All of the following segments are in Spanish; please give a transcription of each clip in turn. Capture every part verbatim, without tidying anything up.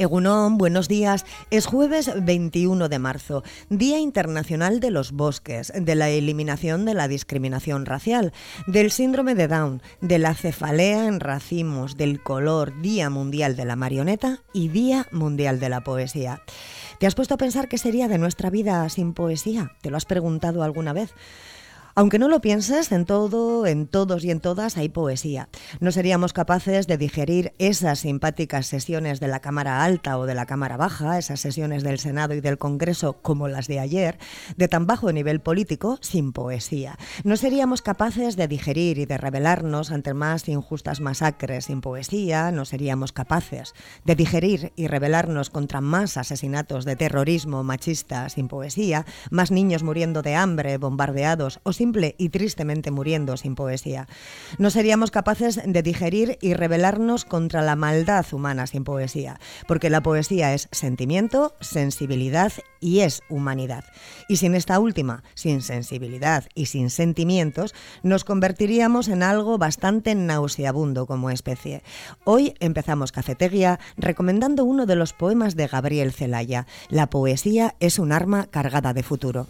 Egunon, buenos días. Es jueves veintiuno de marzo, Día Internacional de los Bosques, de la eliminación de la discriminación racial, del síndrome de Down, de la cefalea en racimos, del color, Día Mundial de la Marioneta y Día Mundial de la Poesía. ¿Te has puesto a pensar qué sería de nuestra vida sin poesía? ¿Te lo has preguntado alguna vez? Aunque no lo pienses, en todo, en todos y en todas hay poesía. No seríamos capaces de digerir esas simpáticas sesiones de la Cámara Alta o de la Cámara Baja, esas sesiones del Senado y del Congreso como las de ayer, de tan bajo nivel político, sin poesía. No seríamos capaces de digerir y de rebelarnos ante más injustas masacres sin poesía. No seríamos capaces de digerir y rebelarnos contra más asesinatos de terrorismo machista sin poesía, más niños muriendo de hambre, bombardeados o sin simple y tristemente muriendo sin poesía. No seríamos capaces de digerir y rebelarnos contra la maldad humana sin poesía, porque la poesía es sentimiento, sensibilidad y es humanidad. Y sin esta última, sin sensibilidad y sin sentimientos, nos convertiríamos en algo bastante nauseabundo como especie. Hoy empezamos Cafetería recomendando uno de los poemas de Gabriel Celaya. La poesía es un arma cargada de futuro.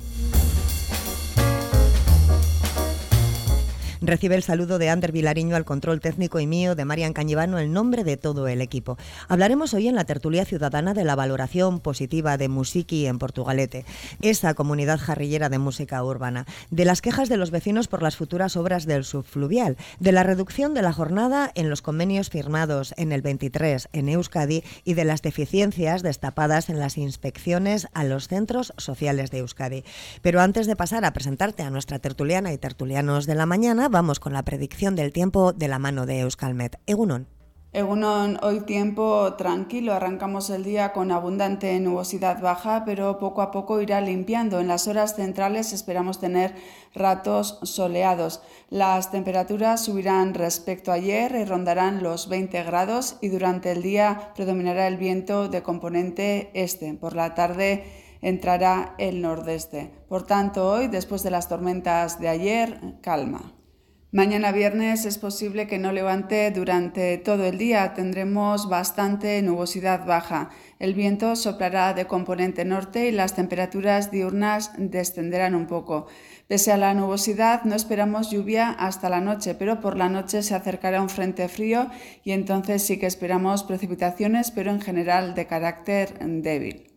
Recibe el saludo de Ander Vilariño al control técnico y mío, de Marian Cañivano, en nombre de todo el equipo. Hablaremos hoy en la tertulia ciudadana de la valoración positiva de Musiki en Portugalete, esa comunidad jarrillera de música urbana, de las quejas de los vecinos por las futuras obras del subfluvial, de la reducción de la jornada en los convenios firmados en el veintitrés en Euskadi y de las deficiencias destapadas en las inspecciones a los centros sociales de Euskadi. Pero antes de pasar a presentarte a nuestra tertuliana y tertulianos de la mañana, vamos con la predicción del tiempo de la mano de Euskalmet. Egunon. Egunon, hoy tiempo tranquilo, arrancamos el día con abundante nubosidad baja, pero poco a poco irá limpiando. En las horas centrales esperamos tener ratos soleados. Las temperaturas subirán respecto a ayer y rondarán los veinte grados y durante el día predominará el viento de componente este. Por la tarde entrará el nordeste. Por tanto, hoy, después de las tormentas de ayer, calma. Mañana viernes es posible que no levante durante todo el día. Tendremos bastante nubosidad baja. El viento soplará de componente norte y las temperaturas diurnas descenderán un poco. Pese a la nubosidad, no esperamos lluvia hasta la noche, pero por la noche se acercará un frente frío y entonces sí que esperamos precipitaciones, pero en general de carácter débil.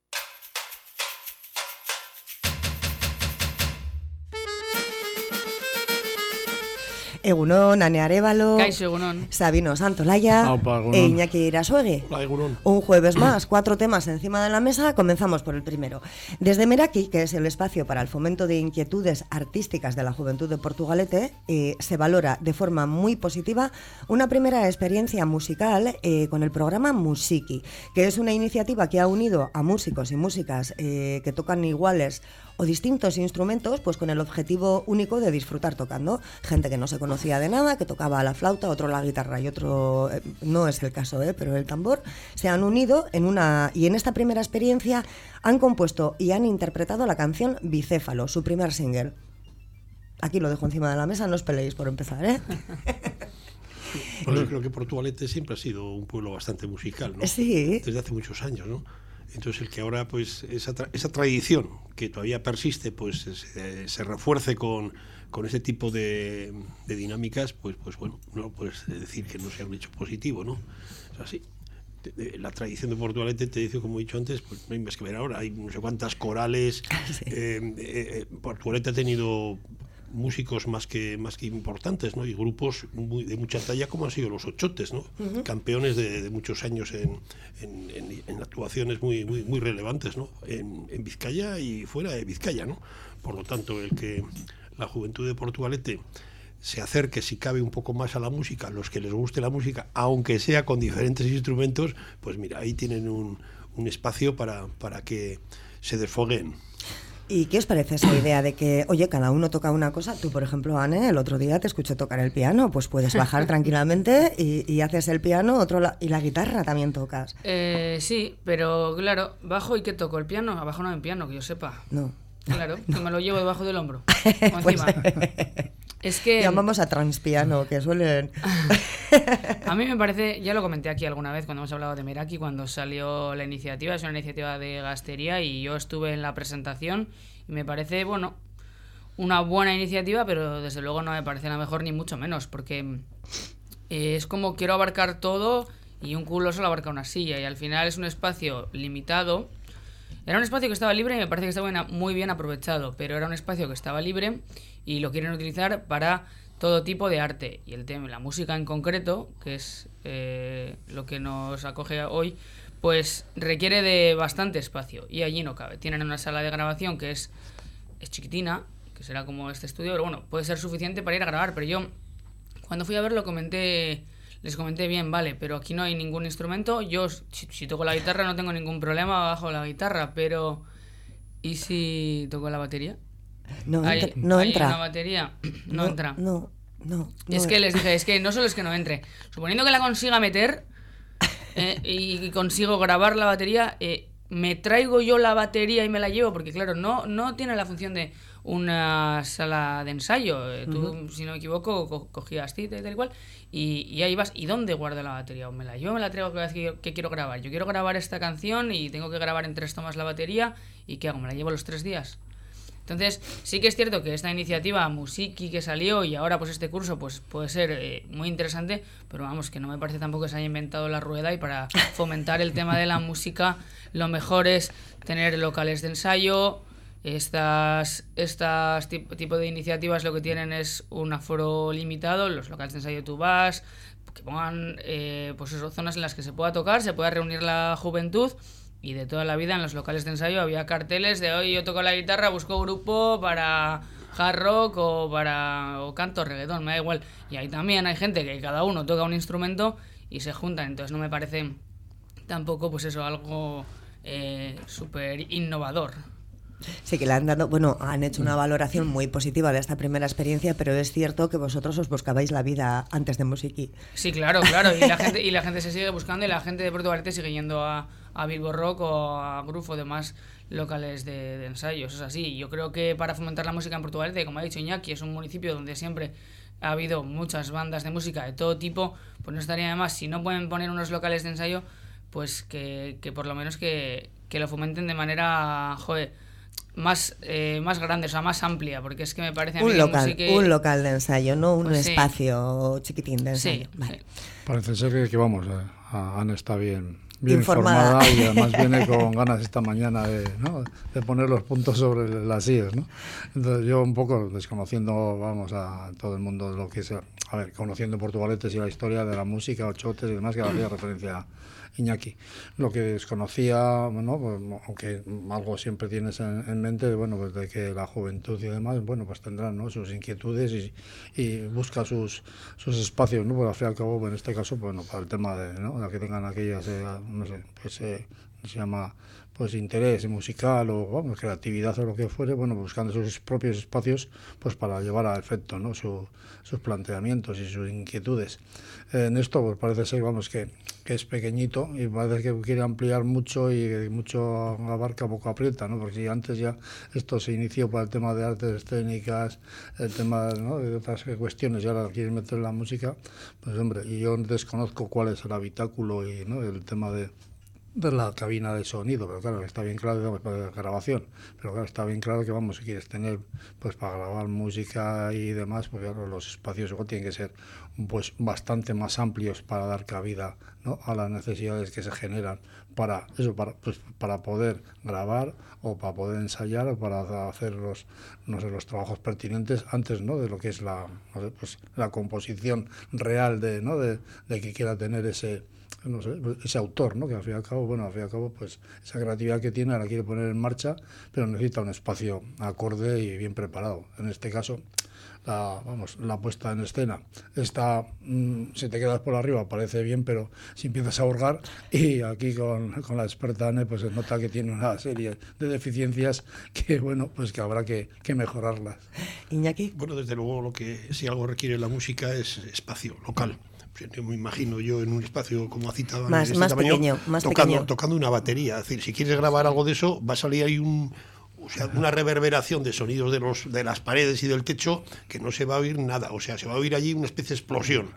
Egunon, Ane Arévalo, Kaixo, egunon. Sabino Santolaya Aupa, egunon. e Iñaki Irasuegui. Hola, egunon. Un jueves más, cuatro temas encima de la mesa. Comenzamos por el primero. Desde Meraki, que es el espacio para el fomento de inquietudes artísticas de la juventud de Portugalete, eh, se valora de forma muy positiva una primera experiencia musical eh, con el programa Musiki, que es una iniciativa que ha unido a músicos y músicas eh, que tocan iguales o distintos instrumentos, pues con el objetivo único de disfrutar tocando. Gente que no se conocía de nada, que tocaba la flauta, otro la guitarra y otro, eh, no es el caso, eh, pero el tambor, se han unido en una, y en esta primera experiencia han compuesto y han interpretado la canción Bicéfalo, su primer single. Aquí lo dejo encima de la mesa, no os peleéis por empezar, ¿eh? Bueno, yo creo que Portugalete siempre ha sido un pueblo bastante musical, ¿no? Sí. Desde hace muchos años, ¿no? Entonces el que ahora pues esa, tra- esa tradición que todavía persiste pues se, se refuerce con, con ese tipo de, de dinámicas, pues pues bueno, no puedes decir que no sea un hecho positivo, ¿no? Es así. De, de, la tradición de Portugalete, te dice, como he dicho antes, pues no hay más que ver ahora, hay no sé cuántas corales. Sí. eh, eh, Portugalete ha tenido músicos más que más que importantes, ¿no? Y grupos muy, de mucha talla, como han sido los Ochotes, ¿no? Uh-huh. Campeones de, de muchos años en, en, en, en actuaciones muy, muy, muy relevantes, ¿no? En, en Vizcaya y fuera de Vizcaya, ¿no? Por lo tanto, el que la juventud de Portugalete se acerque, si cabe, un poco más a la música, los que les guste la música, aunque sea con diferentes instrumentos, pues mira, ahí tienen un, un espacio para, para que se desfogueen. ¿Y qué os parece esa idea de que, oye, cada uno toca una cosa? Tú, por ejemplo, Anne, el otro día te escuché tocar el piano, pues puedes bajar tranquilamente y, y haces el piano, otro la, y la guitarra también tocas. Eh, sí, pero claro, bajo y ¿qué toco? ¿El piano? Abajo no hay piano, que yo sepa. No. Claro, que me lo llevo debajo del hombro. O pues, encima. Es que... Llamamos a transpiano, que suelen... A mí me parece, ya lo comenté aquí alguna vez cuando hemos hablado de Meraki, cuando salió la iniciativa, es una iniciativa de Gastería y yo estuve en la presentación y me parece, bueno, una buena iniciativa, pero desde luego no me parece la mejor ni mucho menos, porque eh, es como quiero abarcar todo y un culo solo abarca una silla y al final es un espacio limitado. Era un espacio que estaba libre y me parece que estaba muy bien aprovechado, pero era un espacio que estaba libre y lo quieren utilizar para todo tipo de arte. Y el tema, la música en concreto, que es eh, lo que nos acoge hoy, pues requiere de bastante espacio y allí no cabe. Tienen una sala de grabación que es, es chiquitina, que será como este estudio, pero bueno, puede ser suficiente para ir a grabar. Pero yo, cuando fui a verlo, comenté... Les comenté bien, vale, pero aquí no hay ningún instrumento. Yo, si, si toco la guitarra, no tengo ningún problema bajo la guitarra, pero ¿y si toco la batería? No, ¿Hay, entra, no ¿hay entra. una batería? No, no entra. No, no. no es que les dije, es que no solo es que no entre. Suponiendo que la consiga meter eh, y consigo grabar la batería, eh, me traigo yo la batería y me la llevo, porque claro, no, no tiene la función de una sala de ensayo. Eh, tú, uh-huh. si no me equivoco, co- cogías cita y tal y cual, y, y ahí vas. ¿Y dónde guardo la batería? O me la llevo, me la traigo cada vez que, que quiero grabar. Yo quiero grabar esta canción y tengo que grabar en tres tomas la batería, ¿y qué hago? ¿Me la llevo los tres días? Entonces, sí que es cierto que esta iniciativa Musiki que salió y ahora pues este curso pues puede ser eh, muy interesante, pero vamos, que no me parece tampoco que se haya inventado la rueda, y para fomentar el tema de la música lo mejor es tener locales de ensayo. Estas, estas tip, tipo de iniciativas lo que tienen es un aforo limitado. Los locales de ensayo tú vas, que pongan eh, pues eso, zonas en las que se pueda tocar, se pueda reunir la juventud. Y de toda la vida en los locales de ensayo había carteles de hoy yo toco la guitarra, busco grupo para hard rock o para o canto reggaetón, me da igual. Y ahí también hay gente que cada uno toca un instrumento y se juntan. Entonces no me parece tampoco pues eso algo eh, súper innovador. Sí, que le han dado, bueno, han hecho una valoración muy positiva de esta primera experiencia, pero es cierto que vosotros os buscabais la vida antes de Musiki. Sí, claro, claro, y la gente y la gente se sigue buscando y la gente de Portugalete sigue yendo a, a Bilbo Rock o a Groove o demás locales de, de ensayos. Es así. Yo creo que para fomentar la música en Portugalete, como ha dicho Iñaki, es un municipio donde siempre ha habido muchas bandas de música de todo tipo, pues no estaría de más, si no pueden poner unos locales de ensayo, pues que, que por lo menos que, que lo fomenten de manera, joder, más eh, más grande, o sea, más amplia, porque es que me parece a mí un local, que... un local de ensayo, no un pues espacio sí. chiquitín de ensayo. Sí, vale. sí. Parece ser que, que vamos, a, Ana está bien, bien informada. informada y además viene con ganas esta mañana de, ¿no? de poner los puntos sobre las sillas, ¿no? Entonces yo un poco desconociendo, vamos, a todo el mundo lo que sea, a ver, conociendo Portugaletes y la historia de la música, ochotes y demás, que hacía referencia a Iñaki. Lo que desconocía, bueno, pues, aunque algo siempre tienes en, en mente, bueno, pues de que la juventud y demás, bueno, pues tendrán, ¿no? sus inquietudes y, y busca sus, sus espacios, ¿no? Pues al fin y al cabo, en este caso, bueno, para el tema de, ¿no? de que tengan aquellas, eh, no sé, pues eh, se llama pues interés musical o vamos, creatividad o lo que fuere, bueno, buscando sus propios espacios pues para llevar a efecto, ¿no? Su, sus planteamientos y sus inquietudes. Eh, en esto pues parece ser, vamos, que, que es pequeñito y parece que quiere ampliar mucho y que mucho abarca, poco aprieta, ¿no? Porque si antes ya esto se inició para el tema de artes escénicas, el tema, ¿no? de otras cuestiones, y ahora quieren meter la música, pues hombre, y yo desconozco cuál es el habitáculo y, ¿no? el tema de de la cabina de sonido, pero claro, está bien claro, digamos, para grabación, pero claro, está bien claro que vamos, si quieres tener, pues para grabar música y demás, pues claro, los espacios igual tienen que ser pues bastante más amplios para dar cabida, ¿no? a las necesidades que se generan para eso, para, pues, para poder grabar o para poder ensayar o para hacer los, no sé, los trabajos pertinentes antes, ¿no? de lo que es la, no sé, pues, la composición real de, ¿no? de, de que quiera tener ese no sé, ese autor, ¿no? que al fin y al cabo, bueno, al fin y al cabo, pues esa creatividad que tiene la quiere poner en marcha, pero necesita un espacio acorde y bien preparado. En este caso, la, vamos, la puesta en escena está, mmm, si te quedas por arriba parece bien, pero si empiezas a hurgar, y aquí con, con la experta Anne, pues se nota que tiene una serie de deficiencias que, bueno, pues que habrá que, que mejorarlas. Iñaki. Bueno, desde luego lo que si algo requiere la música es espacio local. Yo me imagino yo en un espacio como ha citado más, de este más tamaño, pequeño, más tocando, pequeño. tocando una batería. Es decir, si quieres grabar algo de eso, va a salir ahí un, o sea, una reverberación de sonidos de, los, de las paredes y del techo que no se va a oír nada, o sea, se va a oír allí una especie de explosión.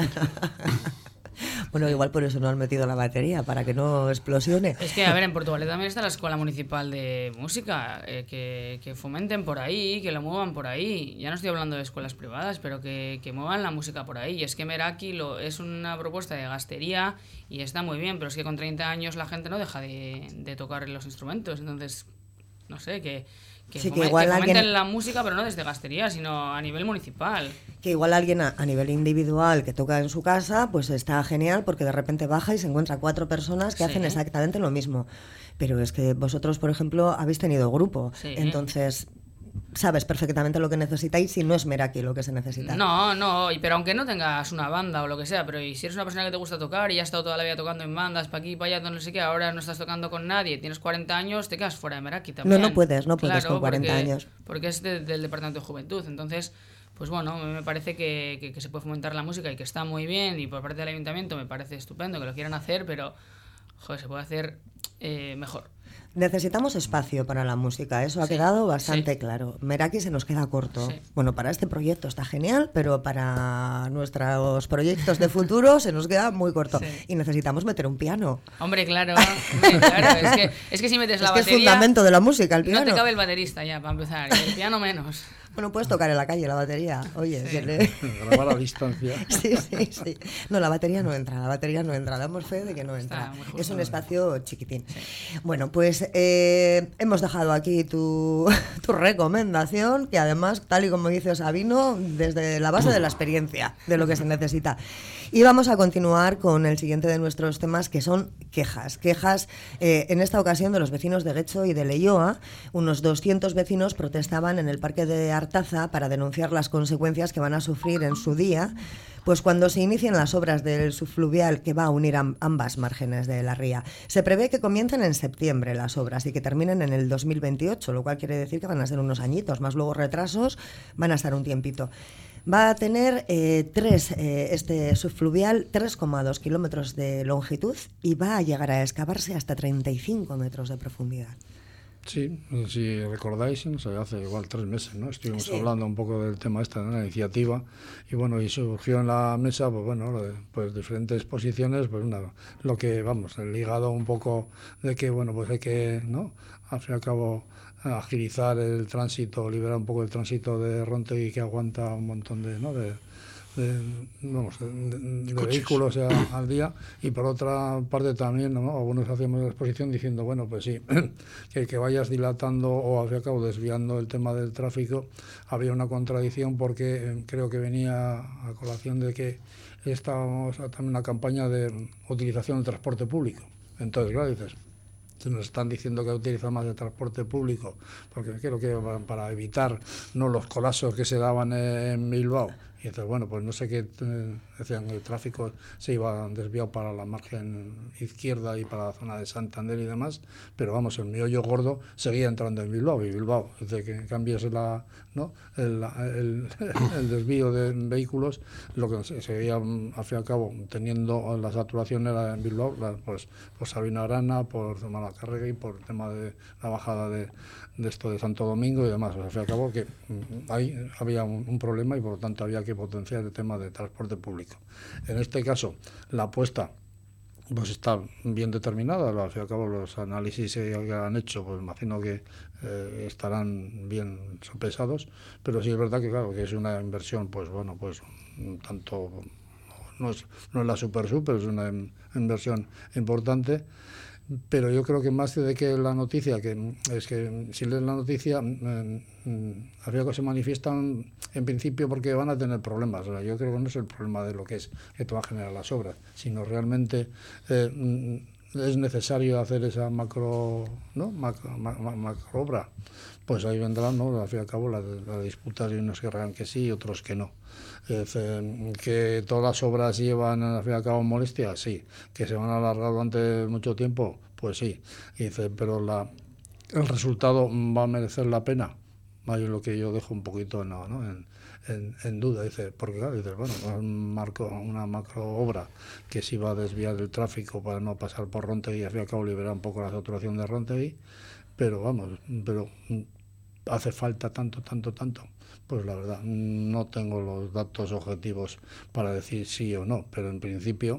Bueno, igual por eso no han metido la batería, para que no explosione. Es que, a ver, en Portugalete también está la Escuela Municipal de Música, eh, que, que fomenten por ahí, que lo muevan por ahí. Ya no estoy hablando de escuelas privadas, pero que, que muevan la música por ahí. Y es que Meraki lo, es una propuesta de gastería y está muy bien, pero es que con treinta años la gente no deja de, de tocar los instrumentos. Entonces, no sé, que... Que, sí, fomen, que, igual que fomenten alguien, la música, pero no desde gastería, sino a nivel municipal. Que igual alguien a, a nivel individual que toca en su casa, pues está genial porque de repente baja y se encuentra cuatro personas que sí. hacen exactamente lo mismo. Pero es que vosotros, por ejemplo, habéis tenido grupo, sí. entonces... sabes perfectamente lo que necesitáis y no es Meraki lo que se necesita. No, no, pero aunque no tengas una banda o lo que sea, pero y si eres una persona que te gusta tocar y has estado toda la vida tocando en bandas, para aquí, para allá, no sé qué, ahora no estás tocando con nadie, tienes cuarenta años, te quedas fuera de Meraki también. No, no puedes, no puedes claro, con cuarenta porque, años. Porque es de, del Departamento de Juventud, entonces... Pues bueno, me parece que, que, que se puede fomentar la música y que está muy bien, y por parte del ayuntamiento me parece estupendo que lo quieran hacer, pero joder, se puede hacer eh, mejor. Necesitamos espacio para la música, eso ha sí, quedado bastante sí. claro. Meraki se nos queda corto. Sí. Bueno, para este proyecto está genial, pero para nuestros proyectos de futuro se nos queda muy corto. Sí. Y necesitamos meter un piano. Hombre, claro, hombre, claro. Es, que, es que si metes la es que batería... es fundamento de la música, el piano. No te cabe el baterista ya, para empezar, y el piano menos. Bueno, puedes tocar en la calle la batería, oye. Sí. Le... Grabar a distancia. Sí, sí, sí. No, la batería no entra, la batería no entra, damos fe de que no entra. Es un espacio chiquitín. Sí. Bueno, pues eh, hemos dejado aquí tu, tu recomendación, que además, tal y como dice Sabino, desde la base de la experiencia, de lo que se necesita. Y vamos a continuar con el siguiente de nuestros temas, que son quejas. Quejas, eh, en esta ocasión, de los vecinos de Guecho y de Leioa. Unos doscientos vecinos protestaban en el parque de Artaza para denunciar las consecuencias que van a sufrir en su día, pues cuando se inicien las obras del subfluvial que va a unir a ambas márgenes de la ría. Se prevé que comiencen en septiembre las obras y que terminen en el dos mil veintiocho, lo cual quiere decir que van a ser unos añitos, más luego retrasos, van a estar un tiempito. Va a tener eh, tres, eh, este subfluvial tres coma dos kilómetros de longitud y va a llegar a excavarse hasta treinta y cinco metros de profundidad. Sí, si recordáis, o sea, hace igual tres meses, ¿no? Estuvimos sí. hablando un poco del tema esta, ¿no? La iniciativa, y bueno, y surgió en la mesa, pues bueno, pues diferentes posiciones, pues una, lo que, vamos, ligado un poco de que, bueno, pues hay que, ¿no? Al fin y al cabo, agilizar el tránsito, liberar un poco el tránsito de Rontegui, que aguanta un montón de, ¿no? de, de, vamos, de, de, de vehículos a, al día, y por otra parte también, ¿no? Algunos hacíamos la exposición diciendo, bueno, pues sí, que, que vayas dilatando o al fin y al cabo desviando el tema del tráfico, había una contradicción porque eh, creo que venía a colación de que estábamos también una campaña de utilización del transporte público. Entonces, claro, dices, nos están diciendo que utilizan más el transporte público, porque creo que para evitar no los colapsos que se daban en Bilbao. Y entonces, bueno, pues no sé qué, eh, decían, el tráfico se iba desviado para la margen izquierda y para la zona de Santander y demás, pero vamos, el meollo gordo seguía entrando en Bilbao, y Bilbao, desde que cambies la, ¿no? el, el, el desvío de vehículos, lo que se seguía, al fin y al cabo, teniendo la saturación era en Bilbao, la, pues por Sabino Arana, por Zumalacárregui, por el tema de la bajada de, de esto de Santo Domingo y demás. Al fin y al cabo, que ahí había un, un problema y por lo tanto había que potenciar el tema de transporte público. En este caso, la apuesta pues está bien determinada, al fin y al cabo los análisis que han hecho, pues imagino que eh, estarán bien sopesados, pero sí es verdad que claro, que es una inversión, pues bueno, pues tanto, no es, no es la super super, es una inversión importante. Pero yo creo que más de que la noticia, que es que si lees la noticia, eh, habría que se manifiestan en principio porque van a tener problemas. O sea, yo creo que no es el problema de lo que es que te va a generar las obras, sino realmente eh, es necesario hacer esa macro, ¿no? macro, ma, ma, macro obra. Pues ahí vendrán, ¿no? Al fin y al cabo, las la disputas, y unos querrán que sí y otros que no. Es, eh, que todas las obras llevan al fin y al cabo molestias, sí. Que se van a alargar durante mucho tiempo, pues sí. Y dice, pero la, el resultado va a merecer la pena. Ahí es lo que yo dejo un poquito ¿no? ¿no? En, en, en duda. Dice, porque claro, dice, bueno, un marco, una macro obra que sí va a desviar el tráfico para no pasar por Rontegui y al fin y al cabo liberar un poco la saturación de Rontegui. pero vamos, pero hace falta tanto, tanto, tanto. Pues la verdad, no tengo los datos objetivos para decir sí o no, pero en principio,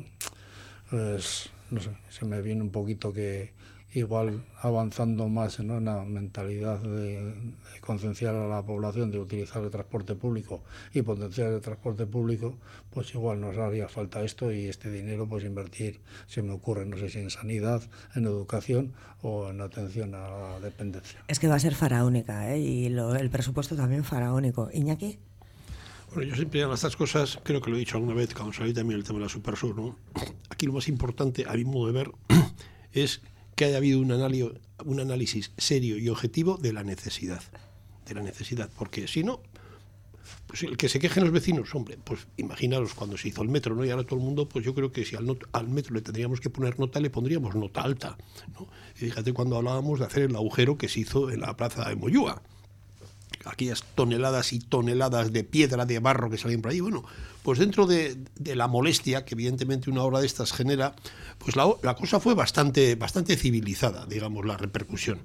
pues, no sé, se me viene un poquito que igual avanzando más en una mentalidad de, de concienciar a la población de utilizar el transporte público y potenciar el transporte público, pues igual nos haría falta esto y este dinero pues invertir, se me ocurre, no sé si en sanidad, en educación o en atención a la dependencia. Es que va a ser faraónica, ¿eh? Y lo, el presupuesto también faraónico. ¿Iñaki? Bueno, yo siempre a estas cosas, creo que lo he dicho alguna vez cuando salí también el tema de la Supersur, ¿no? Aquí lo más importante, a mi modo de ver, es que haya habido un análisis, un análisis serio y objetivo de la necesidad, de la necesidad, porque si no, pues el que se quejen los vecinos, hombre, pues imaginaros cuando se hizo el metro, ¿no? Y ahora todo el mundo, pues yo creo que si al, not, al metro le tendríamos que poner nota, le pondríamos nota alta, ¿no? Y fíjate cuando hablábamos de hacer el agujero que se hizo en la plaza de Moyúa, aquellas toneladas y toneladas de piedra, de barro que salían por ahí. Bueno, pues dentro de, de la molestia que evidentemente una obra de estas genera, pues la, la cosa fue bastante, bastante civilizada, digamos, la repercusión.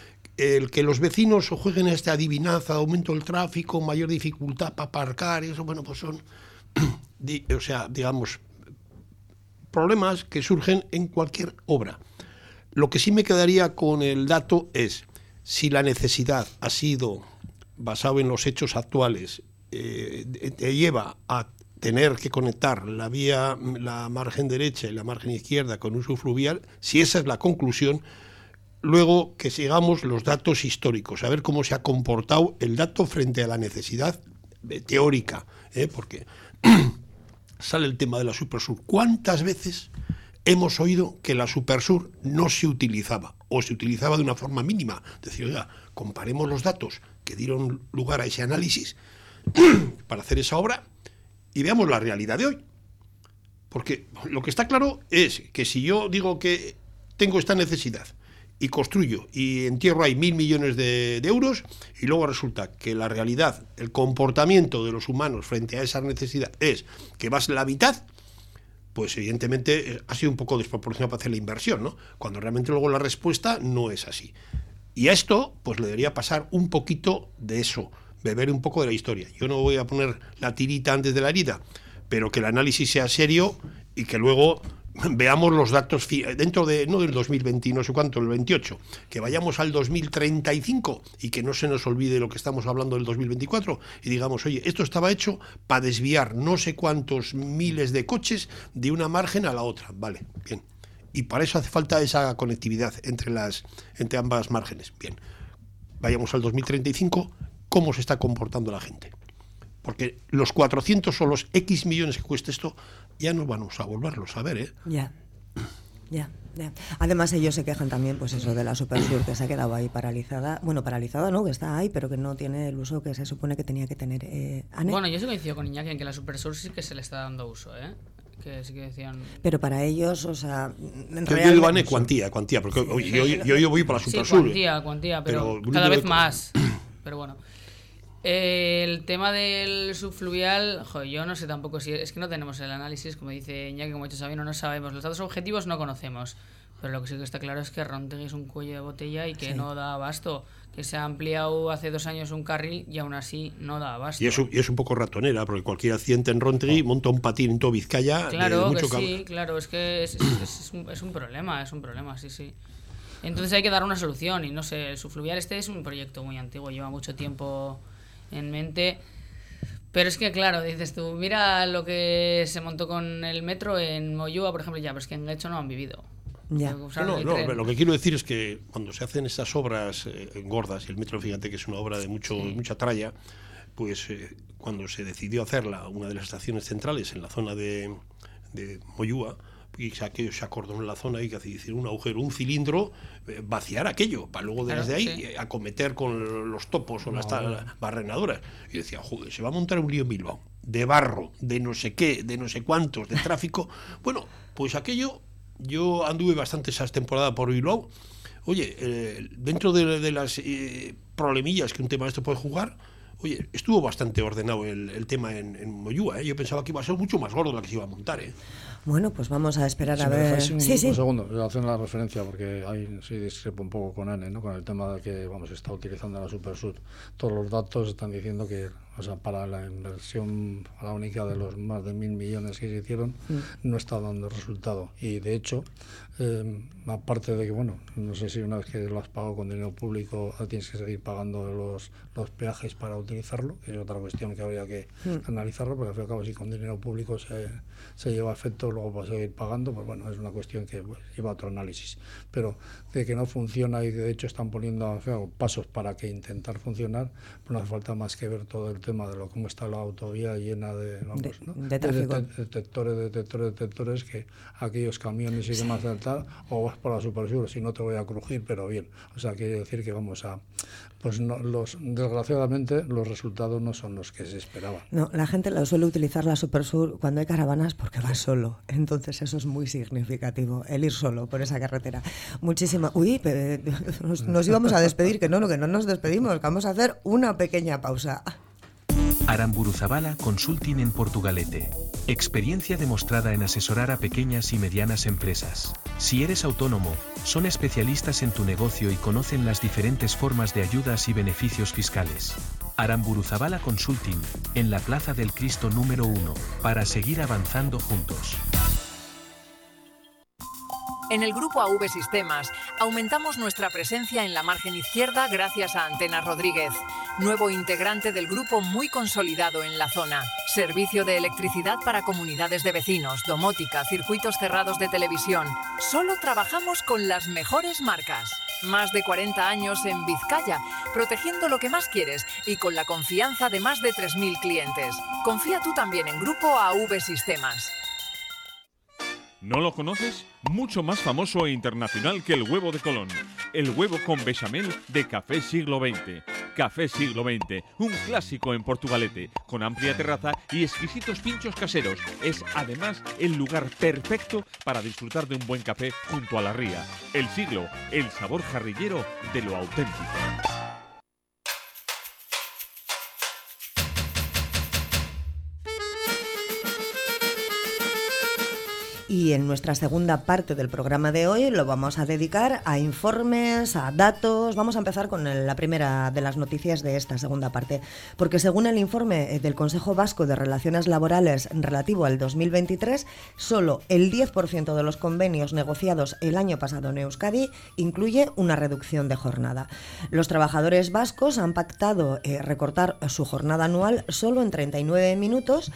El que los vecinos jueguen a esta adivinanza, aumento del tráfico, mayor dificultad para aparcar, eso, bueno, pues son, di, o sea, digamos, problemas que surgen en cualquier obra. Lo que sí me quedaría con el dato es, si la necesidad ha sido basado en los hechos actuales, eh, te lleva a tener que conectar la vía, la margen derecha y la margen izquierda con uso fluvial, si esa es la conclusión, luego que sigamos los datos históricos, a ver cómo se ha comportado el dato frente a la necesidad teórica, ¿eh? Porque sale el tema de la Supersur. ¿Cuántas veces hemos oído que la Supersur no se utilizaba o se utilizaba de una forma mínima? Decir, oiga, comparemos los datos que dieron lugar a ese análisis para hacer esa obra y veamos la realidad de hoy. Porque lo que está claro es que si yo digo que tengo esta necesidad y construyo y entierro ahí mil millones de, de euros y luego resulta que la realidad, el comportamiento de los humanos frente a esa necesidad es que vas la mitad, pues evidentemente ha sido un poco desproporcionado para hacer la inversión, ¿no? Cuando realmente luego la respuesta no es así. Y a esto, pues le debería pasar un poquito de eso, beber un poco de la historia. Yo no voy a poner la tirita antes de la herida, pero que el análisis sea serio y que luego veamos los datos dentro de, no del dos mil veinte, no sé cuánto, el veintiocho, que vayamos al dos mil treinta y cinco y que no se nos olvide lo que estamos hablando del dos mil veinticuatro y digamos, oye, esto estaba hecho para desviar no sé cuántos miles de coches de una margen a la otra. Vale, bien. Y para eso hace falta esa conectividad entre, las, entre ambas márgenes. Bien, vayamos al dos mil treinta y cinco, ¿cómo se está comportando la gente? Porque los cuatrocientos o los X millones que cueste esto, ya no vamos a volverlos a ver, ¿eh? Ya, ya, ya. Además ellos se quejan también, pues eso, de la Supersur, que se ha quedado ahí paralizada. Bueno, paralizada no, que está ahí, pero que no tiene el uso que se supone que tenía que tener. Eh, ¿Ane? Bueno, yo sí coincido con Iñaki en que la Supersur sí que se le está dando uso, ¿eh? Que sí que decían... Pero para ellos, o sea... En yo yo digo, Ane, cuantía, cuantía, porque sí, yo, yo, yo, yo voy por la Supersur. Sí, cuantía, cuantía, pero, pero cada vez de... más. Pero bueno... El tema del subfluvial, joder, yo no sé tampoco si... Es que no tenemos el análisis, como dice Iñaki, como ha dicho Sabino, no sabemos. Los datos objetivos no conocemos. Pero lo que sí que está claro es que Rontegui es un cuello de botella y que sí. no da abasto. Que se ha ampliado hace dos años un carril y aún así no da abasto. Y es un, y es un poco ratonera, porque cualquier accidente en Rontegui oh. monta un patín en todo Vizcaya. Claro de mucho que sí, claro. Es que es, es, es, es, un, es un problema, es un problema, sí, sí. Entonces hay que dar una solución y no sé, el subfluvial este es un proyecto muy antiguo, lleva mucho tiempo... en mente, pero es que claro, dices tú, mira lo que se montó con el metro en Moyúa, por ejemplo, ya, pero es que en Guecho no han vivido. Ya. No, no, no, lo que quiero decir es que cuando se hacen estas obras eh, gordas, y el metro, fíjate que es una obra de mucho, sí. mucha tralla, pues eh, cuando se decidió hacerla, una de las estaciones centrales en la zona de, de Moyúa, y se, aquello se acordonó en la zona y que hacía un agujero, un cilindro, eh, vaciar aquello, para luego desde claro, ahí sí. eh, acometer con los topos o no, las no. barrenadoras. Y decía, joder, se va a montar un lío en Bilbao, de barro, de no sé qué, de no sé cuántos, de tráfico. Bueno, pues aquello, yo anduve bastante esas temporadas por Bilbao. Oye, eh, dentro de, de las eh, problemillas que un tema de esto puede jugar, Oye, estuvo bastante ordenado el, el tema en, en Moyúa, ¿eh? Yo pensaba que iba a ser mucho más gordo la que se iba a montar, ¿eh? Bueno, pues vamos a esperar si a me ver. Un, sí, sí. un segundo, hacen la referencia porque ahí sí discrepo un poco con Anne, ¿no? Con el tema de que vamos está utilizando la Supersur. Todos los datos están diciendo que, o sea, para la inversión a la única de los más de mil millones que se hicieron, mm. no está dando resultado. Y de hecho, eh, aparte de que, bueno, no sé si una vez que lo has pagado con dinero público tienes que seguir pagando los, los peajes para utilizarlo, que es otra cuestión que habría que mm. analizarlo, porque al fin y al cabo si con dinero público se, se lleva a efecto, luego va a seguir pagando, pues bueno, es una cuestión que pues, lleva a otro análisis. Pero de que no funciona y de hecho están poniendo o sea, pasos para que intentar funcionar, pues no hace falta más que ver todo el tema de lo cómo está la autovía llena de, vamos, de, ¿no? de tráfico. De detectores, detectores, detectores, que aquellos camiones y demás del tal, o vas por la Supersur, si no te voy a crujir, pero bien. O sea, quiere decir que vamos a, pues no, los, desgraciadamente los resultados no son los que se esperaban. No, la gente lo suele utilizar la Supersur cuando hay caravanas porque va solo, entonces eso es muy significativo, el ir solo por esa carretera. Muchísima. Uy, nos, nos íbamos a despedir, que no, no, que no nos despedimos, que vamos a hacer una pequeña pausa. Aramburuzabala Consulting en Portugalete. Experiencia demostrada en asesorar a pequeñas y medianas empresas. Si eres autónomo, son especialistas en tu negocio y conocen las diferentes formas de ayudas y beneficios fiscales. Aramburuzabala Consulting, en la Plaza del Cristo número uno, para seguir avanzando juntos. En el Grupo A V Sistemas aumentamos nuestra presencia en la margen izquierda gracias a Antenas Rodríguez, nuevo integrante del grupo muy consolidado en la zona. Servicio de electricidad para comunidades de vecinos, domótica, circuitos cerrados de televisión. Solo trabajamos con las mejores marcas. Más de cuarenta años en Vizcaya, protegiendo lo que más quieres y con la confianza de más de tres mil clientes. Confía tú también en Grupo A V Sistemas. ¿No lo conoces? Mucho más famoso e internacional que el huevo de Colón. El huevo con bechamel de Café Siglo veinte. Café Siglo veinte, un clásico en Portugalete, con amplia terraza y exquisitos pinchos caseros. Es además el lugar perfecto para disfrutar de un buen café junto a la ría. El Siglo, el sabor jarrillero de lo auténtico. Y en nuestra segunda parte del programa de hoy lo vamos a dedicar a informes, a datos. Vamos a empezar con la primera de las noticias de esta segunda parte, porque según el informe del Consejo Vasco de Relaciones Laborales relativo al dos mil veintitrés, solo el diez por ciento de los convenios negociados el año pasado en Euskadi incluye una reducción de jornada. Los trabajadores vascos han pactado eh, recortar su jornada anual solo en treinta y nueve minutos,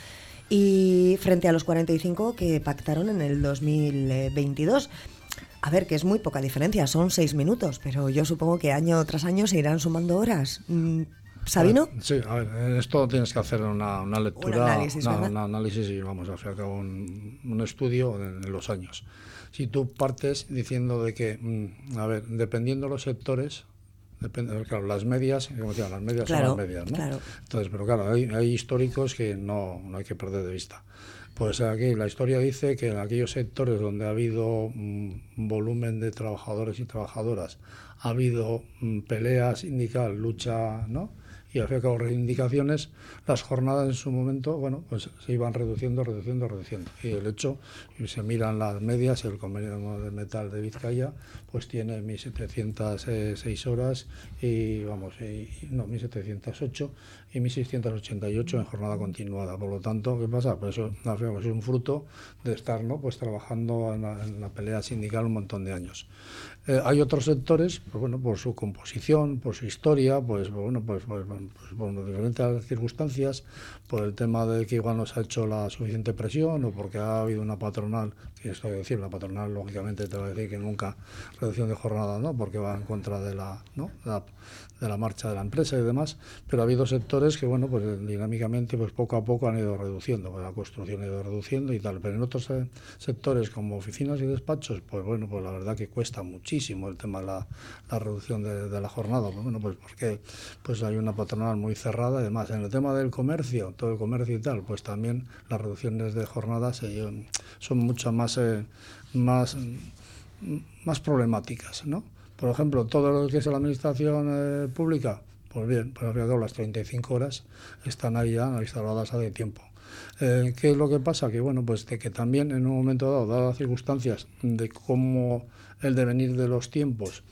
y frente a los cuarenta y cinco que pactaron en el dos mil veintidós. A ver, que es muy poca diferencia, son seis minutos, pero yo supongo que año tras año se irán sumando horas. ¿Sabino? Sí, a ver, en esto tienes que hacer una, una lectura, un análisis, una, un análisis y vamos a hacer un, un estudio en, en los años. Si tú partes diciendo de que, a ver, dependiendo de los sectores, depende, claro, las medias, como decía, las medias claro, son las medias, ¿no? Claro. Entonces, pero claro, hay, hay históricos que no, no hay que perder de vista. Pues aquí la historia dice que en aquellos sectores donde ha habido un mm, volumen de trabajadores y trabajadoras, ha habido mm, pelea sindical, lucha, ¿no? Y al fin y al cabo reivindicaciones, las jornadas en su momento, bueno, pues se iban reduciendo, reduciendo, reduciendo. Y el hecho, y se miran las medias, el convenio de metal de Vizcaya, pues tiene mil setecientas seis horas y, vamos, y, no, mil setecientas ocho y mil seiscientas ochenta y ocho en jornada continuada. Por lo tanto, ¿qué pasa? Pues eso al fin y al cabo, es un fruto de estar, ¿no?, pues trabajando en la, en la pelea sindical un montón de años. Eh, hay otros sectores, pues bueno, por su composición, por su historia, pues bueno, pues, pues, pues por diferentes circunstancias, por el tema de que igual no se ha hecho la suficiente presión o porque ha habido una patronal, que esto hay que decir, la patronal lógicamente te va a decir que nunca reducción de jornada, ¿no?, porque va en contra de la, ¿no?, de la, de la marcha de la empresa y demás, pero ha habido sectores que, bueno, pues dinámicamente, pues poco a poco han ido reduciendo, pues la construcción ha ido reduciendo y tal, pero en otros eh, sectores como oficinas y despachos, pues bueno, pues la verdad que cuesta muchísimo el tema de la, la reducción de, de la jornada, pues bueno, pues porque pues hay una patronal muy cerrada y demás. En el tema del comercio, todo el comercio y tal, pues también las reducciones de jornadas eh, son mucho más, eh, más, más problemáticas, ¿no? Por ejemplo, todo lo que es la administración eh, pública, Pues bien, pues al las treinta y cinco horas están ahí ya instaladas hace tiempo. Eh, ¿Qué es lo que pasa? Que bueno, pues de que también en un momento dado, dadas las circunstancias de cómo el devenir de los tiempos,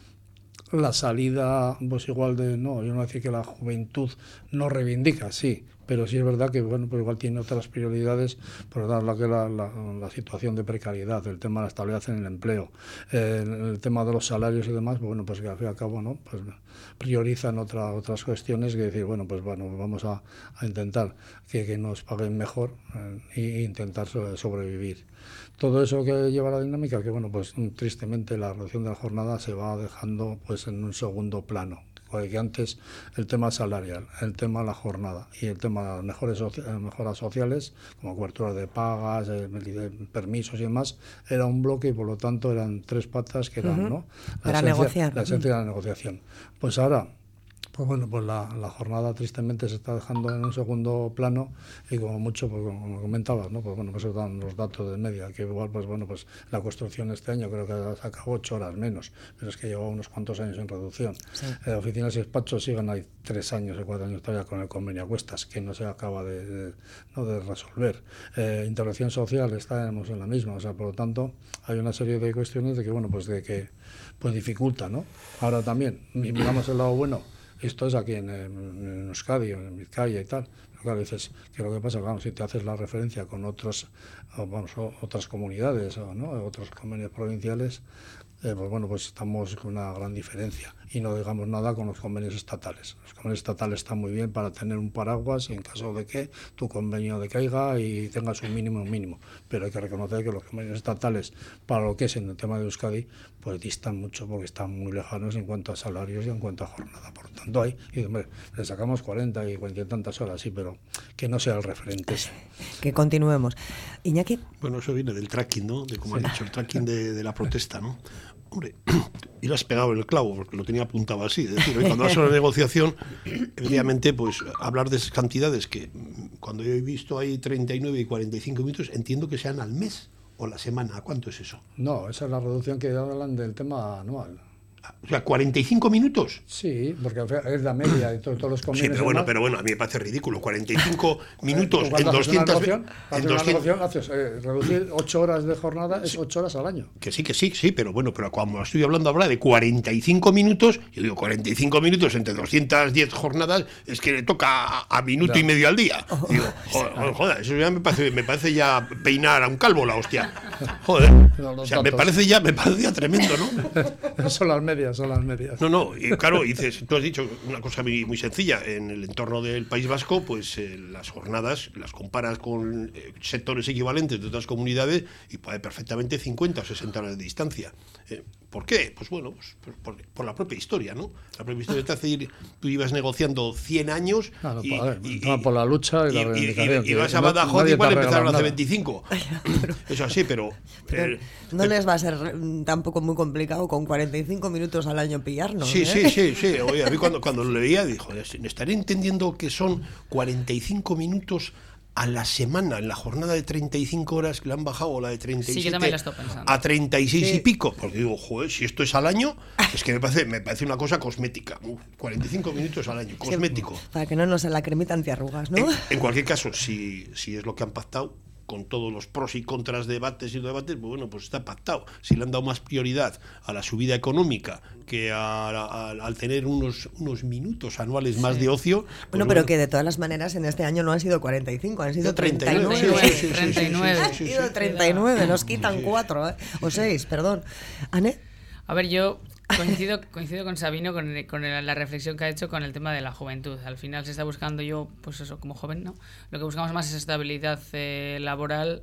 la salida, pues igual de, no, yo no voy a decir que la juventud no reivindica, sí, pero sí es verdad que bueno, pues igual tiene otras prioridades, por dar la, la, la, la situación de precariedad, el tema de la estabilidad en el empleo, eh, el tema de los salarios y demás, bueno, pues que al fin y al cabo, ¿no? Pues priorizan otra, otras cuestiones que decir, bueno, pues bueno, vamos a, a intentar que, que nos paguen mejor eh, e intentar sobrevivir. Todo eso que lleva la dinámica, que bueno, pues tristemente la reducción de la jornada se va dejando pues en un segundo plano. Que antes el tema salarial, el tema de la jornada y el tema de las mejores soci mejoras sociales, como cobertura de pagas, eh, de permisos y demás, era un bloque y por lo tanto eran tres patas que eran, uh-huh. ¿no? La Para esencia, negociar. La esencia uh-huh. de la negociación. Pues ahora, pues bueno, pues la, la jornada tristemente se está dejando en un segundo plano y como mucho, pues como comentabas, ¿no? Pues bueno, pues dan los datos de media, que igual, pues bueno, pues la construcción este año creo que ha sacado ocho horas menos, pero es que lleva unos cuantos años en reducción. Sí. Eh, oficinas y despachos siguen ahí tres años o cuatro años todavía con el convenio a cuestas, que no se acaba de, de, ¿no? de resolver. Eh, intervención social estamos en la misma, o sea, por lo tanto, hay una serie de cuestiones de que, bueno, pues de que pues dificulta, ¿no? Ahora también, miramos el lado bueno. Esto es aquí en, en Euskadi, en Vizcaya y tal. Pero claro, dices que lo que pasa, claro, si te haces la referencia con otros, vamos, otras comunidades o ¿no? otros convenios provinciales, eh, pues bueno, pues estamos con una gran diferencia. Y no digamos nada con los convenios estatales. Los convenios estatales están muy bien para tener un paraguas en caso de que tu convenio decaiga y tengas un mínimo un mínimo. Pero hay que reconocer que los convenios estatales, para lo que es en el tema de Euskadi, pues distan mucho porque están muy lejanos en cuanto a salarios y en cuanto a jornada. Por lo tanto, hay, y hombre, le sacamos cuarenta y cuarenta y tantas horas, sí, pero que no sea el referente ese. Que continuemos. Iñaki. Bueno, eso viene del tracking, ¿no? De como sí. han dicho, el tracking de, de la protesta, ¿no? Hombre, y lo has pegado en el clavo, porque lo tenía apuntado así. Es decir, cuando vas a una negociación, evidentemente, pues hablar de esas cantidades que cuando yo he visto ahí treinta y nueve y cuarenta y cinco minutos, entiendo que sean al mes o la semana. ¿Cuánto es eso? No, esa es la reducción que hablan del tema anual. O sea, ¿cuarenta y cinco minutos? Sí, porque es la media de todos, todos los convenios. Sí, pero bueno, pero bueno, a mí me parece ridículo. cuarenta y cinco minutos en doscientos... Haces en doscientos... negociación, haces, eh, reducir ocho horas de jornada es ocho horas al año. Que sí, que sí, sí, pero bueno, pero cuando estoy hablando ahora de cuarenta y cinco minutos, yo digo cuarenta y cinco minutos entre doscientas diez jornadas, es que le toca a, a minuto ya. y medio al día. Digo, joder, joder, eso ya me parece, me parece ya peinar a un calvo la hostia. Joder, no, o sea, me parece ya, me parece ya tremendo, ¿no? Son las medias, son las medias. No, no, y claro, dices, tú has dicho una cosa muy, muy sencilla. En el entorno del País Vasco, pues eh, las jornadas las comparas con eh, sectores equivalentes de otras comunidades y puede perfectamente cincuenta o sesenta horas de distancia. Eh, ¿Por qué? Pues bueno, pues, por, por, por la propia historia, ¿no? La propia historia te hace ir, tú ibas negociando cien años claro, y, ver, y, y, por la lucha y, y la reivindicación. Y, y, y vas a Badajoz y igual empezaron hace veinticinco. Pero, eso así, pero... pero eh, no eh, les va a ser tampoco muy complicado con cuarenta y cinco minutos al año pillarnos. Sí, ¿eh? sí, sí, sí. Oye, a mí cuando, cuando lo leía, dijo, estaré entendiendo que son cuarenta y cinco minutos a la semana, en la jornada de treinta y cinco horas que le han bajado, la de treinta y siete sí, que también la estoy pensando. A treinta y seis sí. y pico, porque digo, joder, si esto es al año, es que me parece, me parece una cosa cosmética. Uf, cuarenta y cinco minutos al año, cosmético. Sí, para que no nos sea la cremita antiarrugas, ¿no? En, en cualquier caso, si, si es lo que han pactado, con todos los pros y contras de debates y debates, pues bueno, pues está pactado. Si le han dado más prioridad a la subida económica que a, a, al tener unos, unos minutos anuales sí. más de ocio... Pues bueno, pero bueno, que de todas las maneras en este año no han sido cuarenta y cinco, han sido treinta y nueve. treinta y nueve. Han sido treinta y nueve, nos quitan cuatro, ¿eh? O seis, perdón. ¿Ane? A ver, yo... Coincido, coincido con Sabino con, con el, la reflexión que ha hecho con el tema de la juventud. Al final se está buscando, yo, pues eso, como joven, ¿no? Lo que buscamos más es estabilidad eh, laboral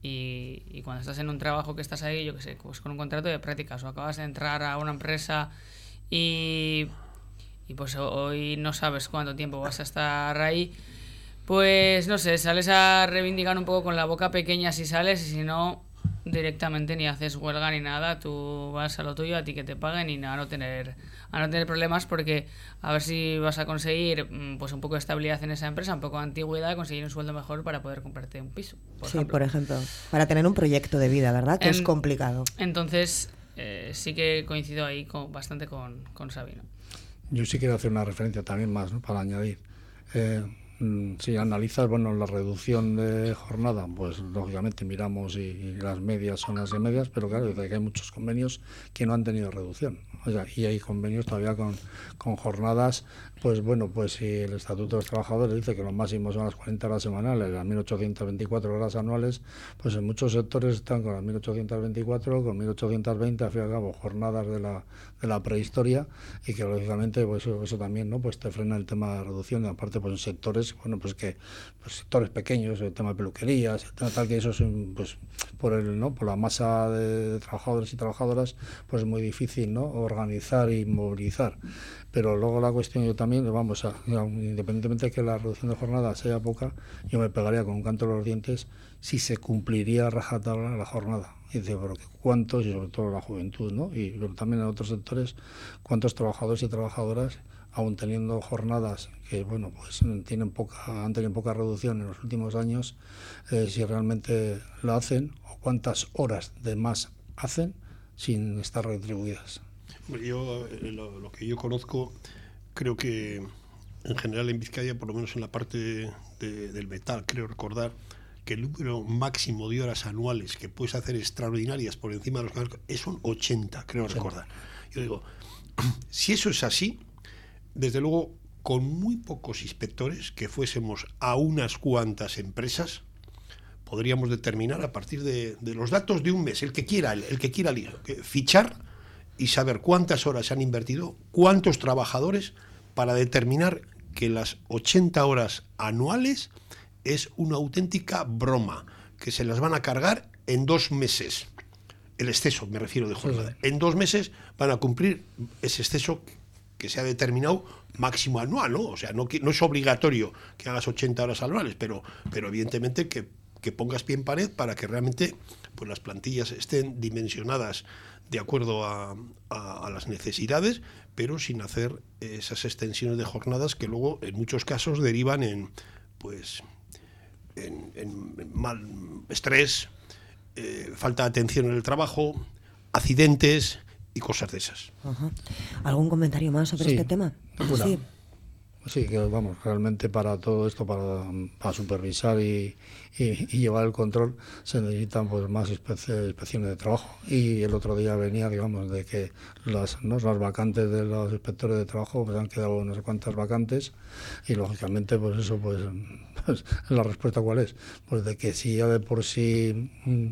y, y cuando estás en un trabajo que estás ahí, yo qué sé, pues con un contrato de prácticas o acabas de entrar a una empresa y, y pues hoy no sabes cuánto tiempo vas a estar ahí, pues no sé, sales a reivindicar un poco con la boca pequeña si sales y si no... directamente ni haces huelga ni nada, tú vas a lo tuyo, a ti que te paguen y a no tener a no tener problemas porque a ver si vas a conseguir pues un poco de estabilidad en esa empresa, un poco de antigüedad, conseguir un sueldo mejor para poder comprarte un piso. Por sí, ejemplo. por ejemplo, para tener un proyecto de vida, ¿verdad? Que en, es complicado. Entonces, eh, sí que coincido ahí con, bastante con, con Sabino. Yo sí quiero hacer una referencia también más, ¿no?, para añadir. Eh, Si analizas, bueno, la reducción de jornada, pues lógicamente miramos y, y las medias son las de medias, pero claro, que hay muchos convenios que no han tenido reducción. O sea, y hay convenios todavía con, con jornadas, pues bueno, pues si el Estatuto de los Trabajadores dice que lo máximo son las cuarenta horas semanales, las mil ochocientas veinticuatro horas anuales, pues en muchos sectores están con las mil ochocientas veinticuatro, con mil ochocientos veinte, al fin y al cabo, jornadas de la, de la prehistoria, y que lógicamente pues eso, eso también, ¿no?, pues te frena el tema de la reducción, y aparte pues en sectores, bueno, pues que pues sectores pequeños, el tema de peluquerías, el tema tal, que eso es, pues por el, ¿no?, por la masa de trabajadores y trabajadoras, pues es muy difícil, ¿no?, organizar y movilizar. Pero luego la cuestión, yo también, vamos a, independientemente de que la reducción de jornada sea poca, yo me pegaría con un canto en los dientes si se cumpliría a rajatabla la jornada. Y dice, pero ¿cuántos, y sobre todo la juventud, ¿no?, y pero también en otros sectores, cuántos trabajadores y trabajadoras, aún teniendo jornadas que, bueno, pues tienen poca, han tenido poca reducción en los últimos años, eh, si realmente lo hacen, o cuántas horas de más hacen sin estar retribuidas? Yo, lo, lo que yo conozco, creo que en general en Vizcaya, por lo menos en la parte de, de, del metal, creo recordar que el número máximo de horas anuales que puedes hacer extraordinarias por encima de los canales son ochenta, creo ochenta. Recordar. Yo digo, si eso es así, desde luego, con muy pocos inspectores, que fuésemos a unas cuantas empresas, podríamos determinar a partir de, de los datos de un mes, el que quiera, el, el que quiera fichar y saber cuántas horas han invertido, cuántos trabajadores, para determinar que las ochenta horas anuales es una auténtica broma, que se las van a cargar en dos meses. El exceso, me refiero, de jornada. Sí. En dos meses van a cumplir ese exceso que se ha determinado máximo anual, ¿no? O sea, no, no es obligatorio que hagas ochenta horas anuales, pero, pero evidentemente que, que pongas pie en pared para que realmente pues las plantillas estén dimensionadas de acuerdo a, a, a las necesidades, pero sin hacer esas extensiones de jornadas que luego en muchos casos derivan en pues en, en, en mal estrés, eh, falta de atención en el trabajo, accidentes y cosas de esas. Ajá. ¿Algún comentario más sobre sí, este tema? Una. Sí. Sí, que vamos, realmente para todo esto, para, para supervisar y, y, y llevar el control, se necesitan pues más especie, inspecciones de trabajo. Y el otro día venía, digamos, de que las, ¿no?, las vacantes de los inspectores de trabajo pues han quedado no sé cuántas vacantes, y lógicamente pues eso, pues, pues la respuesta ¿cuál es? Pues de que si ya de por sí... Mmm,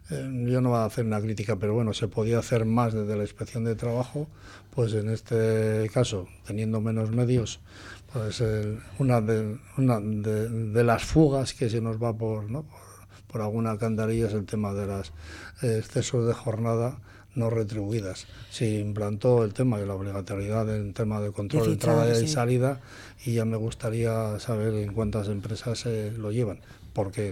yo no voy a hacer una crítica, pero bueno, se podía hacer más desde la inspección de trabajo, pues en este caso, teniendo menos medios, pues eh, una, de, una de, de las fugas que se nos va por, ¿no?, por, por alguna alcantarilla es el tema de los eh, excesos de jornada no retribuidas. Se implantó el tema de la obligatoriedad en tema de control de entrada sí. y salida, y ya me gustaría saber en cuántas empresas eh, lo llevan, porque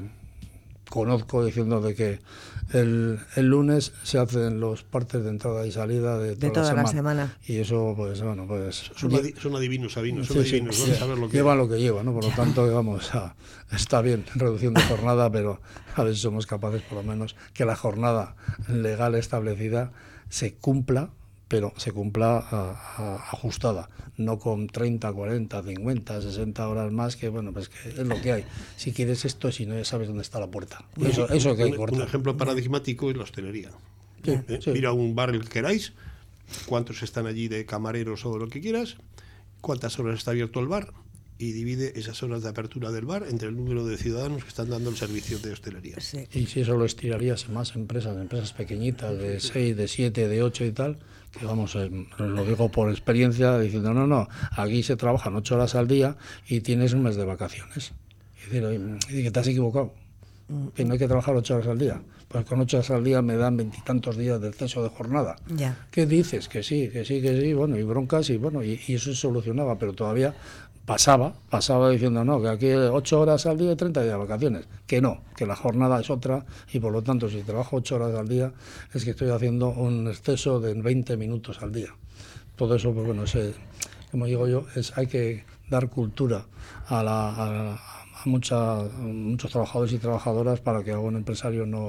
conozco diciendo de que el, el lunes se hacen los partes de entrada y salida de toda, de toda la, semana. la semana. Y eso, pues bueno, pues... Son, adi son adivinos, sabinos, son sí, adivinos, sí, sí, saber lo que lleva lo que lleva, ¿no? Por lo tanto, vamos, a, está bien, reducción de jornada, pero a ver si somos capaces, por lo menos, que la jornada legal establecida se cumpla, pero se cumpla a, a, ajustada, no con treinta, cuarenta, cincuenta, sesenta horas más, que bueno, pues que es lo que hay. Si quieres esto, si no, ya sabes dónde está la puerta. Y eso, eso que hay que cortar. Un ejemplo paradigmático es la hostelería. Sí, ¿Eh? sí. Mira un bar el que queráis, cuántos están allí de camareros o lo que quieras, cuántas horas está abierto el bar, y divide esas horas de apertura del bar entre el número de ciudadanos que están dando el servicio de hostelería. Sí. Y si eso lo estirarías en más empresas, empresas pequeñitas, de seis, de siete, de ocho y tal, que vamos, eh, lo digo por experiencia, diciendo, no, no, aquí se trabajan ocho horas al día y tienes un mes de vacaciones. Y decir, que te has equivocado, que no hay que trabajar ocho horas al día. Pues con ocho horas al día me dan veintitantos días de exceso de jornada. Ya. ¿Qué dices? Que sí, que sí, que sí, bueno, y broncas, y bueno, y, y eso se solucionaba, pero todavía... Pasaba, pasaba diciendo no, que aquí ocho horas al día y treinta días de vacaciones. Que no, que la jornada es otra, y por lo tanto si trabajo ocho horas al día es que estoy haciendo un exceso de veinte minutos al día. Todo eso, pues bueno, ese, como digo yo, es hay que dar cultura a, la, a, a, mucha, a muchos trabajadores y trabajadoras para que algún empresario no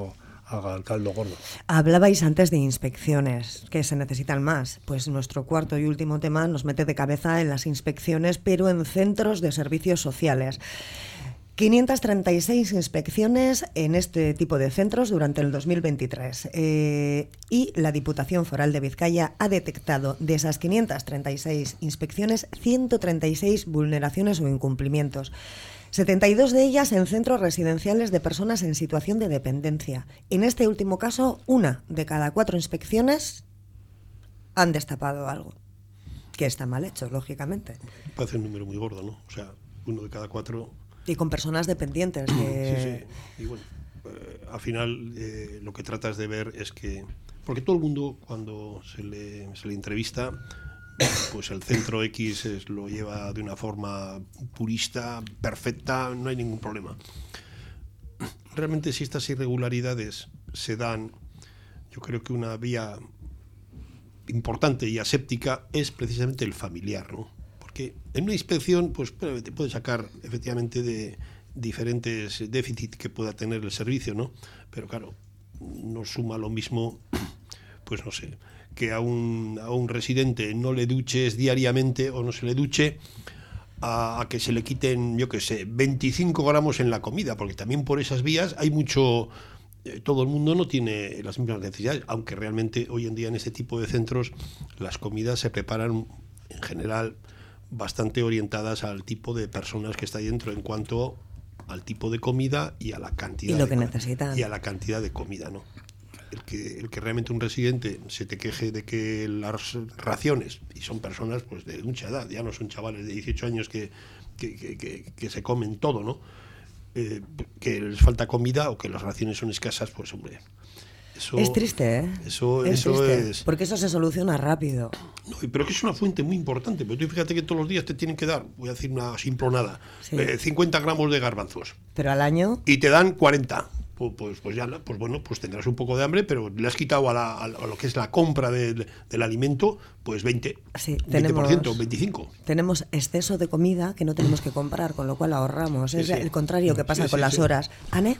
haga el caldo gordo. Hablabais antes de inspecciones, que se necesitan más. Pues nuestro cuarto y último tema nos mete de cabeza en las inspecciones, pero en centros de servicios sociales. quinientas treinta y seis inspecciones en este tipo de centros durante el dos mil veintitrés. Eh, y la Diputación Foral de Vizcaya ha detectado de esas quinientas treinta y seis inspecciones ciento treinta y seis vulneraciones o incumplimientos. setenta y dos de ellas en centros residenciales de personas en situación de dependencia. En este último caso, una de cada cuatro inspecciones han destapado algo que está mal hecho, lógicamente. Parece un número muy gordo, ¿no? O sea, uno de cada cuatro... Y con personas dependientes. De... Sí, sí. Y bueno, eh, al final eh, lo que tratas de ver es que... Porque todo el mundo, cuando se le, se le entrevista, pues el centro X es, lo lleva de una forma purista, perfecta, no hay ningún problema. Realmente, si estas irregularidades se dan, yo creo que una vía importante y aséptica es precisamente el familiar, ¿no? Que en una inspección pues te puede sacar efectivamente de diferentes déficits que pueda tener el servicio, ¿no? Pero claro, no suma lo mismo, pues no sé, que a un, a un residente no le duches diariamente o no se le duche a, a que se le quiten, yo qué sé, veinticinco gramos en la comida, porque también por esas vías hay mucho... Eh, todo el mundo no tiene las mismas necesidades, aunque realmente hoy en día en este tipo de centros las comidas se preparan en general bastante orientadas al tipo de personas que está ahí dentro en cuanto al tipo de comida y a la cantidad y lo que de, necesitan. y a la cantidad de comida, ¿no? El que, el que realmente un residente se te queje de que las raciones, y son personas pues de mucha edad, ya no son chavales de dieciocho años que, que, que, que, que se comen todo, ¿no? Eh, que les falta comida o que las raciones son escasas, pues hombre... Eso, es triste, ¿eh? Eso, es eso triste, es... porque eso se soluciona rápido. No, pero que es una fuente muy importante. Pero tú fíjate que todos los días te tienen que dar, voy a decir una simplonada, sí. eh, cincuenta gramos de garbanzos. Pero al año... Y te dan cuarenta. Pues, pues, pues ya, pues bueno, pues tendrás un poco de hambre, pero le has quitado a, la, a lo que es la compra del, del alimento, pues veinte. Sí, veinte por ciento, veinticinco. Tenemos exceso de comida que no tenemos que comprar, con lo cual ahorramos. Sí, es sí. el contrario que pasa sí, con sí, las sí. horas. ¿Ane?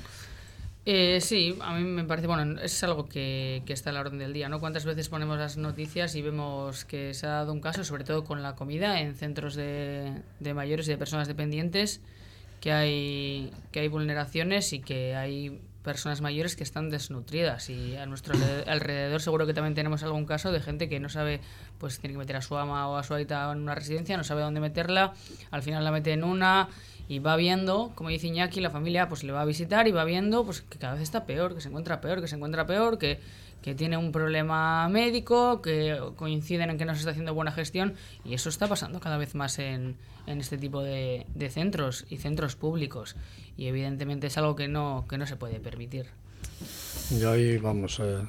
Eh, sí, a mí me parece, bueno, es algo que, que está a la orden del día, ¿no? ¿Cuántas veces ponemos las noticias y vemos que se ha dado un caso, sobre todo con la comida, en centros de, de mayores y de personas dependientes, que hay, que hay vulneraciones y que hay personas mayores que están desnutridas? Y a nuestro alrededor seguro que también tenemos algún caso de gente que no sabe, pues tiene que meter a su ama o a su aita en una residencia, no sabe dónde meterla, al final la mete en una... Y va viendo, como dice Iñaki, la familia pues le va a visitar y va viendo pues que cada vez está peor, que se encuentra peor, que se encuentra peor, que, que tiene un problema médico, que coinciden en que no se está haciendo buena gestión, y eso está pasando cada vez más en, en este tipo de, de centros y centros públicos, y evidentemente es algo que no, que no se puede permitir. Y ahí vamos, eh,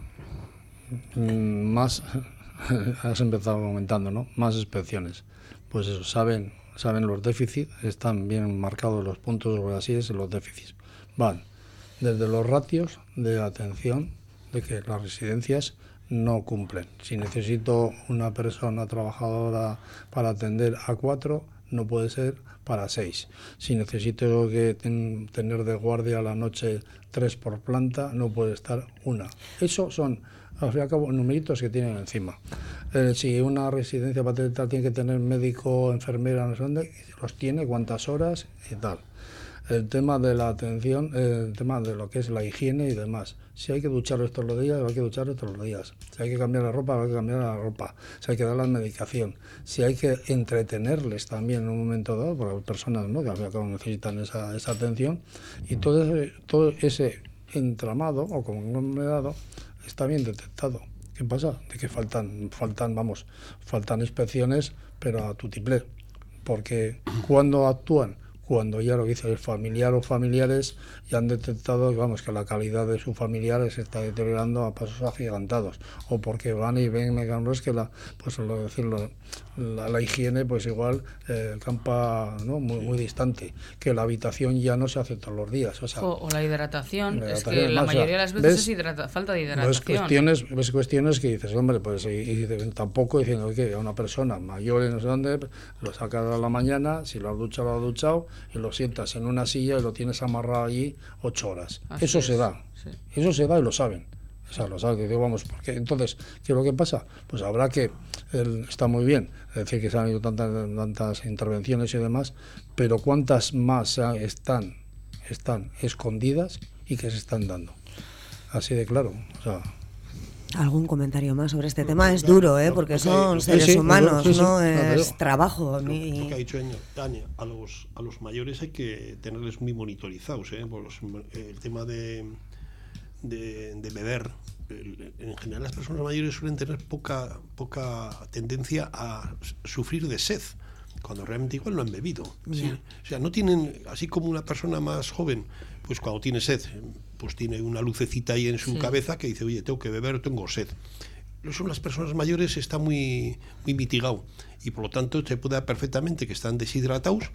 más, has empezado comentando, ¿no? Más inspecciones, pues eso, saben... saben los déficits, están bien marcados los puntos, así es, los déficits. Van desde los ratios de atención, de que las residencias no cumplen. Si necesito una persona trabajadora para atender a cuatro, no puede ser para seis. Si necesito que ten, tener de guardia a la noche tres por planta, no puede estar una. Eso son, al fin y al cabo, numeritos que tienen encima. Eh, si una residencia paterna tiene que tener médico, enfermera, no sé dónde, los tiene, cuántas horas y tal. El tema de la atención, eh, el tema de lo que es la higiene y demás. Si hay que ducharlos todos los días, hay que ducharlos todos los días. Si hay que cambiar la ropa, hay que cambiar la ropa. Si hay que dar la medicación. Si hay que entretenerles también en un momento dado, porque hay personas, ¿no?, que al fin y al cabo necesitan esa, esa atención. Y todo ese, todo ese entramado o conglomerado está bien detectado. ¿Qué pasa? De que faltan, faltan, vamos, faltan inspecciones, pero a tutiplé. Porque cuando actúan, cuando ya lo que dice el familiar o familiares ya han detectado, vamos, que la calidad de sus familiares se está deteriorando a pasos agigantados, o porque van y ven mecanos que la, pues lo decirlo, la, la higiene, pues igual eh, campa, ¿no?, muy, muy distante, que la habitación ya no se hace todos los días, o sea, o, o la hidratación, la hidratación, es que más, la mayoría de las veces ¿ves? es hidrata, falta de hidratación. Ves cuestiones, ves cuestiones que dices, hombre, pues y, y tampoco diciendo que a una persona mayor en no sé dónde lo sacas a la mañana, si lo has duchado, lo has duchado, y lo sientas en una silla y lo tienes amarrado allí ocho horas. Así Eso es, se da, sí. eso se da y lo saben. O sea, lo saben, que digo, vamos, porque entonces, ¿qué es lo que pasa? Pues habrá que, el, está muy bien, es decir, que se han habido tantas, tantas intervenciones y demás, pero ¿cuántas más están, están escondidas y que se están dando? Así de claro, o sea... ¿Algún comentario más sobre este tema? Es duro, ¿eh? Porque son sí, seres sí, humanos, sí, sí, no sí, es sí. trabajo. Lo, Ni... lo que ha dicho Tania, a los, a los mayores hay que tenerles muy monitorizados, ¿eh? Por los, el tema de, de, de beber. El, en general las personas mayores suelen tener poca, poca tendencia a sufrir de sed, cuando realmente igual no han bebido. ¿sí? O sea, no tienen, así como una persona más joven, pues cuando tiene sed, pues tiene una lucecita ahí en su sí. cabeza que dice, oye, tengo que beber, tengo sed. Son las personas mayores, está muy, muy mitigado y por lo tanto se puede dar perfectamente que están deshidratados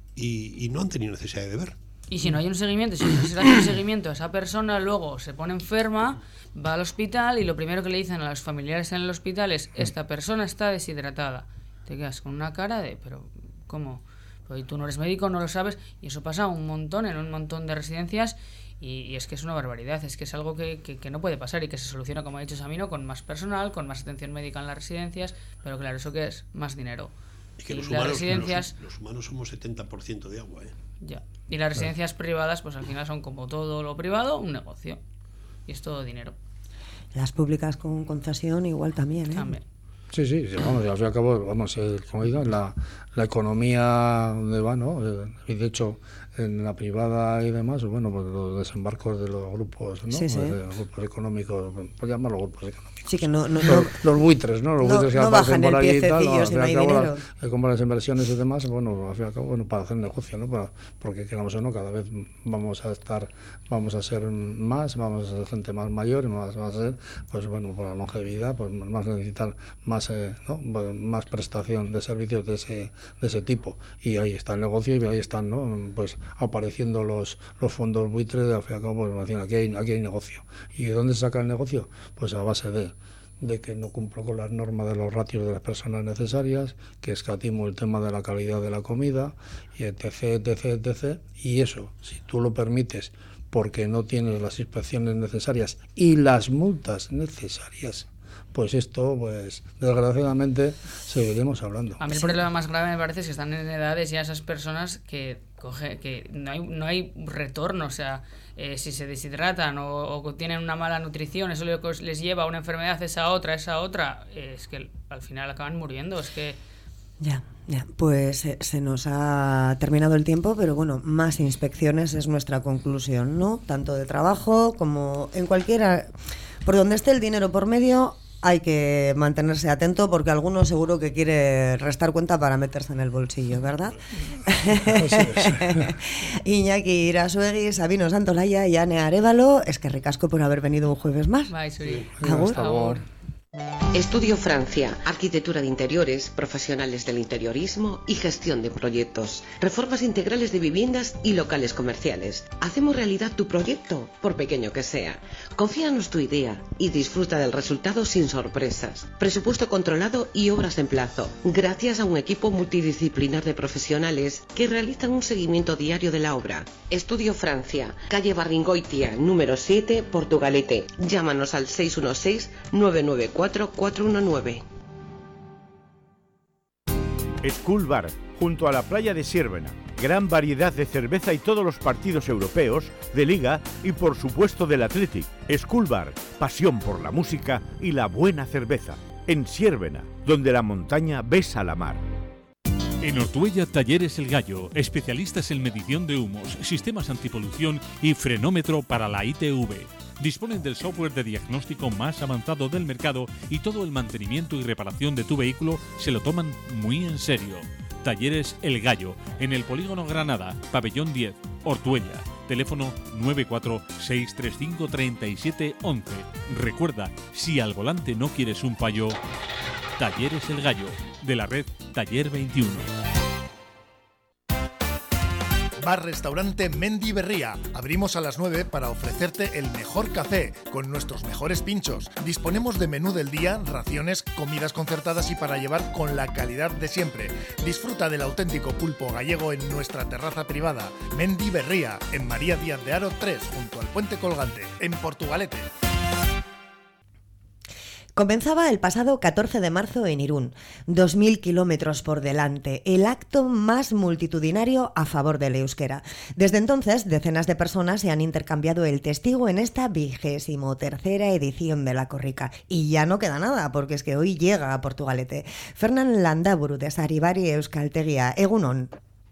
y, y no han tenido necesidad de beber. Y si no hay un seguimiento, si no se hace un seguimiento a esa persona, luego se pone enferma, va al hospital y lo primero que le dicen a los familiares en el hospital es, esta persona está deshidratada. Te quedas con una cara de, pero ¿cómo? Pues tú no eres médico, no lo sabes, y eso pasa un montón en un montón de residencias y, y es que es una barbaridad, es que es algo que, que, que no puede pasar y que se soluciona, como ha dicho Sabino, con más personal, con más atención médica en las residencias, pero claro, ¿eso qué es? Más dinero. Y que y los, las humanos, residencias, los, los humanos somos setenta por ciento de agua, ¿eh? Ya. Y las residencias claro. privadas, pues al final son como todo lo privado, un negocio. Y es todo dinero. Las públicas con concesión igual también, ¿eh? También. Sí, sí, sí, vamos, al fin y al cabo, vamos, eh, como digo, la, la economía donde va, ¿no? Eh, y de hecho, en la privada y demás, bueno, pues los desembarcos de los grupos, ¿no? Sí, sí. De los grupos económicos, pues llamarlos grupos económicos. Sí, que no, no, los, no, los buitres, ¿no? Los no, buitres que no aparecen por allí y tal, no, al fin y al cabo, dinero. las, como las inversiones y demás, bueno, al fin y al cabo, bueno, para hacer negocio, ¿no? Para, porque queramos o no, cada vez vamos a estar, vamos a ser más, vamos a ser gente más mayor y más, va a ser, pues bueno, por la longevidad, pues más necesitar más, eh, ¿no? más prestación de servicios de ese de ese tipo y ahí está el negocio y ahí están, ¿no? Pues apareciendo los los fondos buitres de al fin y al cabo, pues aquí hay aquí hay negocio. ¿Y de dónde se saca el negocio? Pues a base de de que no cumplo con las normas de los ratios de las personas necesarias, que escatimo el tema de la calidad de la comida, y etc, etc, etc. Y eso, si tú lo permites porque no tienes las inspecciones necesarias y las multas necesarias, pues esto, pues desgraciadamente seguiremos hablando. A mí el problema más grave me parece es que están en edades ya esas personas que coge, que no hay no hay retorno, o sea, eh, si se deshidratan o, o tienen una mala nutrición, eso les lleva a una enfermedad, esa otra, esa otra, eh, es que al final acaban muriendo, es que... Ya, ya, pues eh, se nos ha terminado el tiempo, pero bueno, más inspecciones es nuestra conclusión, ¿no? Tanto de trabajo como en cualquiera, por donde esté el dinero por medio, hay que mantenerse atento porque alguno seguro que quiere restar cuenta para meterse en el bolsillo, ¿verdad? Iñaki Irasuegui, Sabino Santolaya y Ane Arévalo, es que ricasco por haber venido un jueves más. Bye, Suri. Agur. Agur. Estudio Francia, arquitectura de interiores, profesionales del interiorismo y gestión de proyectos, reformas integrales de viviendas y locales comerciales. Hacemos realidad tu proyecto, por pequeño que sea. Confíanos tu idea y disfruta del resultado sin sorpresas. Presupuesto controlado y obras en plazo, gracias a un equipo multidisciplinar de profesionales que realizan un seguimiento diario de la obra. Estudio Francia, calle Barringoitia, número siete, Portugalete. Llámanos al seis uno seis, nueve nueve cuatro, cuatro uno nueve. School Bar, junto a la playa de Siervena. Gran variedad de cerveza y todos los partidos europeos, de Liga y por supuesto del Athletic. School Bar, pasión por la música y la buena cerveza. En Siervena, donde la montaña besa la mar. En Ortuella, Talleres El Gallo, especialistas en medición de humos, sistemas antipolución y frenómetro para la I T V. Disponen del software de diagnóstico más avanzado del mercado y todo el mantenimiento y reparación de tu vehículo se lo toman muy en serio. Talleres El Gallo, en el Polígono Granada, Pabellón diez, Ortuella. Teléfono nueve cuatro seis tres cinco tres siete uno uno. Recuerda, si al volante no quieres un fallo, Talleres El Gallo, de la red Taller veintiuno. Bar-restaurante Mendi Berría. Abrimos a las nueve para ofrecerte el mejor café, con nuestros mejores pinchos. Disponemos de menú del día, raciones, comidas concertadas y para llevar con la calidad de siempre. Disfruta del auténtico pulpo gallego en nuestra terraza privada. Mendi Berría, en María Díaz de Haro tres, junto al Puente Colgante, en Portugalete. Comenzaba el pasado catorce de marzo en Irún, dos mil kilómetros por delante, el acto más multitudinario a favor del euskera. Desde entonces, decenas de personas se han intercambiado el testigo en esta vigésimo tercera edición de la korrika. Y ya no queda nada, porque es que hoy llega a Portugalete. Fernán Landaburu, de Saribari Euskaltegia. Egunon.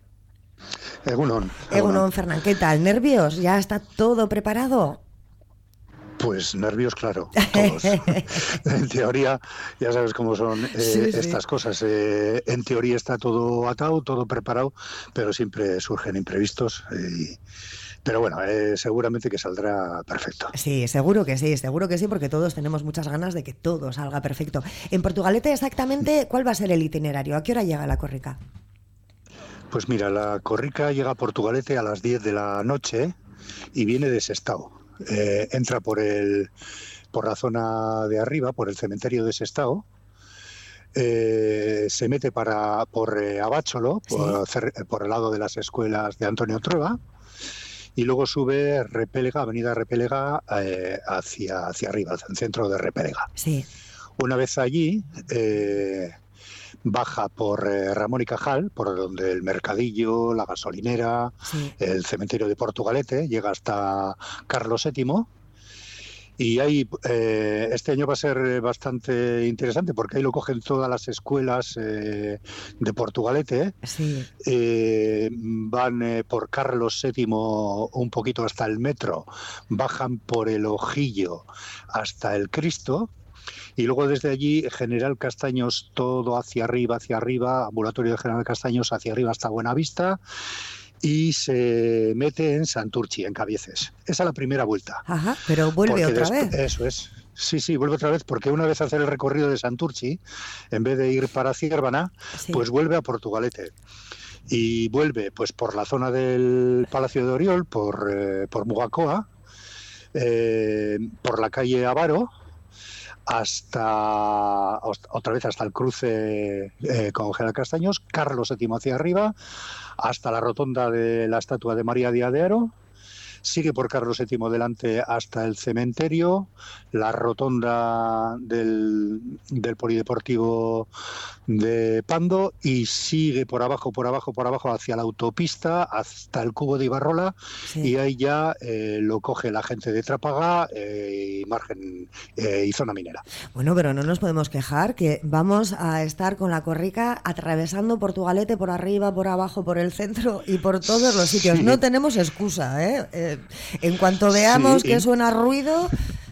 Egunon. Egunon, Fernán, ¿qué tal? ¿Nervios? ¿Ya está todo preparado? Pues nervios, claro, todos. En teoría, ya sabes cómo son eh, sí, sí. estas cosas. Eh, en teoría está todo atado, todo preparado, pero siempre surgen imprevistos. Y... Pero bueno, eh, seguramente que saldrá perfecto. Sí, seguro que sí, seguro que sí, porque todos tenemos muchas ganas de que todo salga perfecto. En Portugalete, exactamente, ¿cuál va a ser el itinerario? ¿A qué hora llega la korrika? Pues mira, la korrika llega a Portugalete a las diez de la noche y viene de Sestao. Eh, entra por el por la zona de arriba, por el cementerio de Sestao, eh, se mete para por eh, Abácholo, ¿sí? por, por el lado de las escuelas de Antonio Trueba, y luego sube Repélega, avenida Repélega, eh, hacia, hacia arriba, hacia el centro de Repélega. Sí. Una vez allí, eh, baja por eh, Ramón y Cajal, por donde el mercadillo, la gasolinera, sí. el cementerio de Portugalete, llega hasta Carlos séptimo. Y ahí eh, este año va a ser bastante interesante porque ahí lo cogen todas las escuelas eh, de Portugalete. Sí. Eh, van eh, por Carlos séptimo un poquito hasta el metro, bajan por el Ojillo hasta el Cristo. Y luego desde allí, General Castaños, todo hacia arriba, hacia arriba, ambulatorio de General Castaños, hacia arriba hasta Buenavista, y se mete en Santurchi, en Cabieces. Esa es la primera vuelta. Ajá, pero vuelve porque otra después, vez. Eso es. Sí, sí, vuelve otra vez, porque una vez hacer el recorrido de Santurchi, en vez de ir para Ciervana, sí. pues vuelve a Portugalete. Y vuelve pues por la zona del Palacio de Oriol, por, eh, por Mugacoa, eh, por la calle Avaro, hasta otra vez hasta el cruce eh, con General Castaños, Carlos séptimo hacia arriba, hasta la rotonda de la estatua de María Díaz de Haro, sigue por Carlos séptimo delante hasta el cementerio, la rotonda del, del Polideportivo de Pando, y sigue por abajo, por abajo, por abajo hacia la autopista, hasta el Cubo de Ibarrola, sí. y ahí ya eh, lo coge la gente de Trápaga eh, y margen eh, y zona minera. Bueno, pero no nos podemos quejar, que vamos a estar con la korrika atravesando Portugalete por arriba, por abajo, por el centro y por todos los sitios. Sí. No tenemos excusa, ¿eh? eh en cuanto veamos sí, que suena ruido...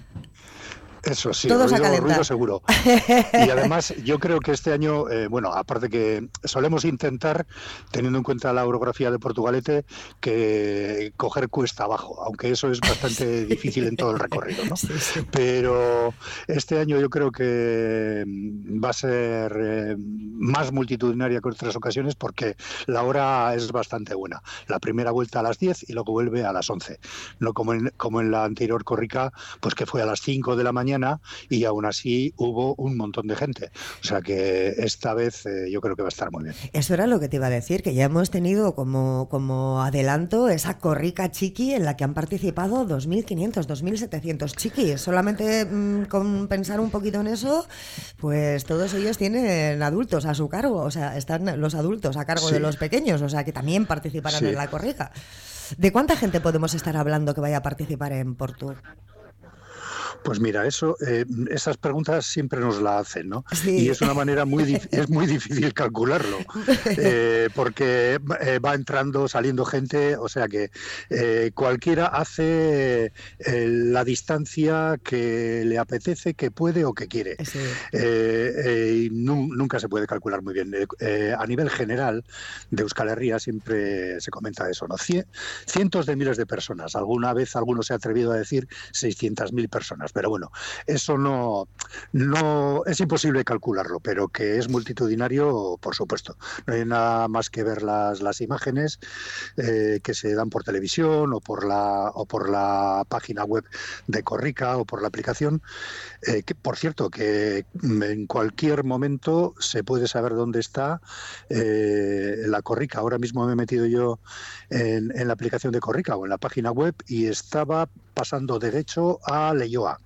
Eso sí, todos ruido, a ruido seguro. Y además yo creo que este año, eh, bueno, aparte que solemos intentar, teniendo en cuenta la orografía de Portugalete, que coger cuesta abajo, aunque eso es bastante sí. difícil en todo el recorrido, ¿no? Sí, sí. Pero este año yo creo que va a ser eh, más multitudinaria que en otras ocasiones porque la hora es bastante buena. La primera vuelta a las diez y luego vuelve a las once. No como en, como en la anterior korrika, pues que fue a las cinco de la mañana y aún así hubo un montón de gente. O sea que esta vez eh, yo creo que va a estar muy bien. Eso era lo que te iba a decir, que ya hemos tenido como, como adelanto esa korrika chiqui en la que han participado dos mil quinientos, dos mil setecientos chiquis. Solamente mmm, con pensar un poquito en eso, pues todos ellos tienen adultos a su cargo. O sea, están los adultos a cargo sí. de los pequeños, o sea que también participarán sí. en la korrika. ¿De cuánta gente podemos estar hablando que vaya a participar en Portu? Pues mira, eso, eh, esas preguntas siempre nos la hacen, ¿no? Sí. Y es una manera muy es muy difícil calcularlo, eh, porque eh, va entrando, saliendo gente, o sea que eh, cualquiera hace eh, la distancia que le apetece, que puede o que quiere. Sí. Eh, eh, y nu nunca se puede calcular muy bien. Eh, eh, a nivel general de Euskal Herria siempre se comenta eso, ¿no? Cien, cientos de miles de personas. Alguna vez alguno se ha atrevido a decir seiscientas mil personas. pero bueno, eso no, no es imposible calcularlo, pero que es multitudinario, por supuesto. No hay nada más que ver las, las imágenes eh, que se dan por televisión o por la o por la página web de Corrica o por la aplicación, eh, que por cierto que en cualquier momento se puede saber dónde está eh, la Corrica. Ahora mismo me he metido yo en, en la aplicación de Corrica o en la página web y estaba pasando derecho a Leioa.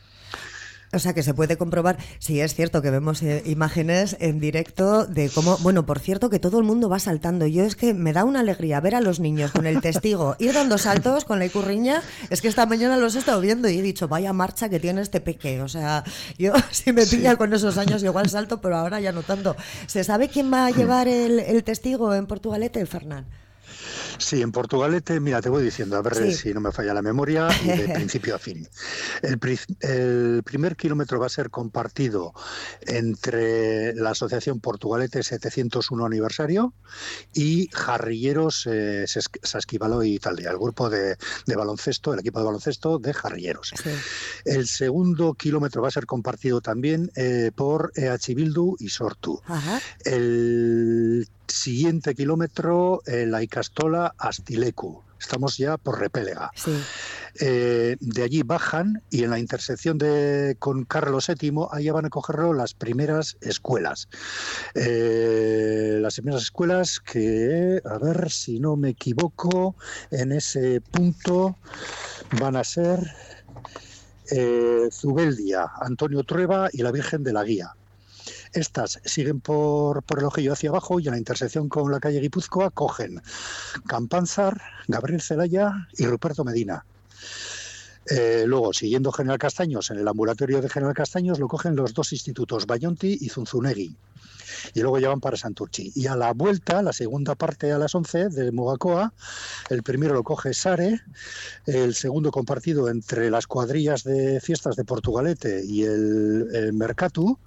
O sea, que se puede comprobar, sí, es cierto que vemos eh, imágenes en directo de cómo, bueno, por cierto que todo el mundo va saltando. Yo es que me da una alegría ver a los niños con el testigo ir dando saltos con la icurriña. Es que esta mañana los he estado viendo y he dicho, vaya marcha que tiene este peque. O sea, yo si me pilla sí. con esos años igual salto, pero ahora ya no tanto. ¿Se sabe quién va a llevar el, el testigo en Portugalete, Fernán? Sí, en Portugalete, mira, te voy diciendo, a ver sí. si no me falla la memoria, y de principio a fin. El, el primer kilómetro va a ser compartido entre la Asociación Portugalete setecientos uno aniversario y Jarrilleros eh, Sasquivaló y Taldea, el grupo de, de baloncesto, el equipo de baloncesto de Jarrilleros. Sí. El segundo kilómetro va a ser compartido también eh, por E H Bildu y Sortu. Ajá. El siguiente kilómetro, eh, la Icastola Astilecu. Estamos ya por Repélega. Sí. Eh, de allí bajan y en la intersección de, con Carlos séptimo, allá van a cogerlo las primeras escuelas. Eh, las primeras escuelas que, a ver si no me equivoco, en ese punto van a ser eh, Zubeldia, Antonio Trueba y la Virgen de la Guía. Estas siguen por, por el Ojillo hacia abajo y en la intersección con la calle Guipúzcoa cogen Campanzar, Gabriel Zelaya y Ruperto Medina. Eh, luego, siguiendo General Castaños, en el ambulatorio de General Castaños lo cogen los dos institutos, Bayonti y Zunzunegui. Y luego ya van para Santurchi. Y a la vuelta, la segunda parte a las once de Mugacoa, el primero lo coge Sare, el segundo compartido entre las cuadrillas de fiestas de Portugalete y el, el Mercatu.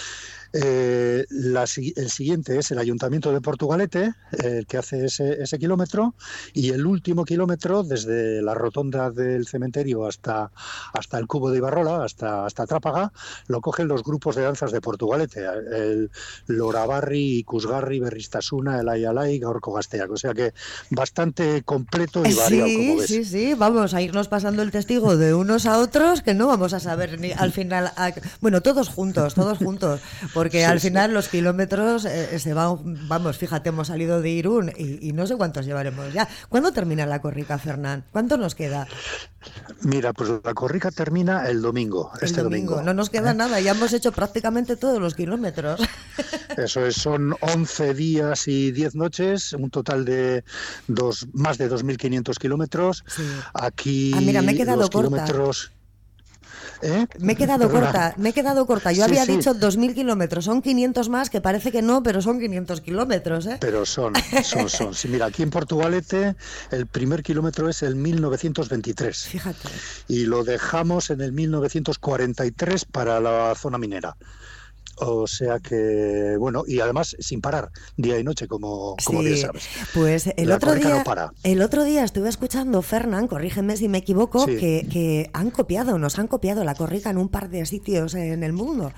Eh, la, el siguiente es el Ayuntamiento de Portugalete, el eh, que hace ese, ese kilómetro, y el último kilómetro, desde la rotonda del cementerio hasta, hasta el Cubo de Ibarrola, hasta, hasta Trápaga, lo cogen los grupos de danzas de Portugalete, el Lorabarri, Ikusgarri, Berristasuna, el Ayalai, Gaurko Gazteak, o sea que bastante completo y variado, sí, como ves. Sí, sí, vamos a irnos pasando el testigo de unos a otros que no vamos a saber ni al final, a, bueno, todos juntos, todos juntos, porque sí, al final sí. los kilómetros eh, se van, vamos, fíjate, hemos salido de Irún y, y no sé cuántos llevaremos ya. ¿Cuándo termina la Corrica, Fernán? ¿Cuánto nos queda? Mira, pues la Corrica termina el domingo, el este domingo. domingo. No nos queda ¿Eh? nada, ya hemos hecho prácticamente todos los kilómetros. Eso es, son once días y diez noches, un total de dos, más de dos mil quinientos kilómetros. Sí. Aquí ah, mira, me he quedado los corta. kilómetros... ¿Eh? Me he quedado Perdona. corta, me he quedado corta. Yo sí, había sí. dicho dos mil kilómetros, son quinientos más, que parece que no, pero son quinientos kilómetros, ¿eh? Pero son, son, son. Sí, mira, aquí en Portugalete el primer kilómetro es el mil novecientos veintitrés. Fíjate. Y lo dejamos en el mil novecientos cuarenta y tres para la zona minera. O sea que, bueno, y además sin parar, día y noche, como, como sí, bien sabes. Pues el la otro día no para. el otro día estuve escuchando, Fernán, corrígeme si me equivoco, sí. que, que han copiado, nos han copiado la Corrica en un par de sitios en el mundo.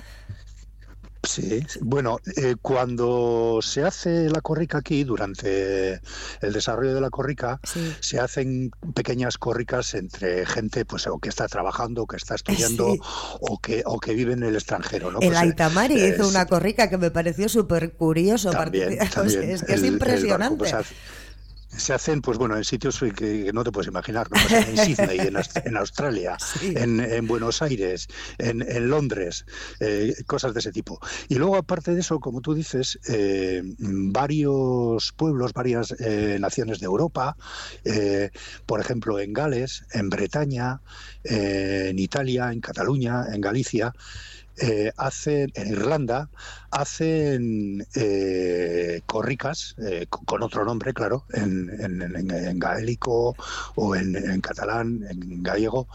Sí, bueno, eh, cuando se hace la Corrica aquí, durante el desarrollo de la Corrica, sí. se hacen pequeñas corricas entre gente pues o que está trabajando, o que está estudiando, sí. o que o que vive en el extranjero, ¿no? El pues, Aitamari eh, hizo una corrica que me pareció súper curioso. También, también, es que es el, impresionante. El barco, pues, se hacen, pues bueno, en sitios que no te puedes imaginar, ¿no? Pues en Sydney, en, en Australia, sí. en, en Buenos Aires, en, en Londres, eh, cosas de ese tipo. Y luego, aparte de eso, como tú dices, eh, varios pueblos, varias eh, naciones de Europa, eh, por ejemplo, en Gales, en Bretaña, eh, en Italia, en Cataluña, en Galicia, eh, hacen, en Irlanda, hacen eh, corricas, eh, con otro nombre, claro, en, en, en, en gaélico o en, en catalán, en gallego.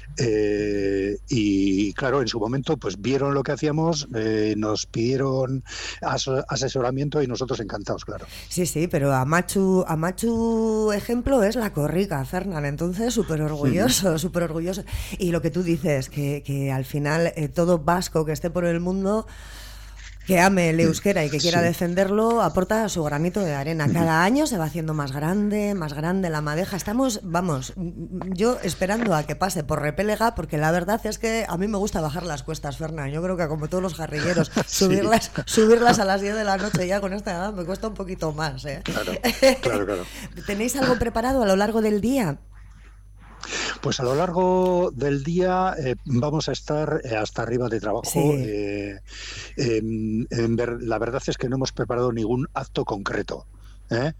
Eh, y claro, en su momento pues vieron lo que hacíamos, eh, nos pidieron as- asesoramiento y nosotros encantados, claro. Sí, sí, pero a Machu, a Machu ejemplo es la corrica, Fernán, entonces súper orgulloso, súper orgulloso. Y lo que tú dices, que, que al final eh, todo vasco que esté por el mundo, que ame el euskera y que quiera sí. defenderlo, aporta su granito de arena. Cada año se va haciendo más grande, más grande la madeja. Estamos, vamos, yo esperando a que pase por Repélega, porque la verdad es que a mí me gusta bajar las cuestas, Fernán. Yo creo que como todos los jarrilleros, sí. subirlas, subirlas a las diez de la noche ya con esta edad me cuesta un poquito más, ¿eh? Claro, claro, claro. ¿Tenéis algo preparado a lo largo del día? Pues a lo largo del día eh, vamos a estar eh, hasta arriba de trabajo. Sí. Eh, eh, en ver, la verdad es que no hemos preparado ningún acto concreto. ¿Eh?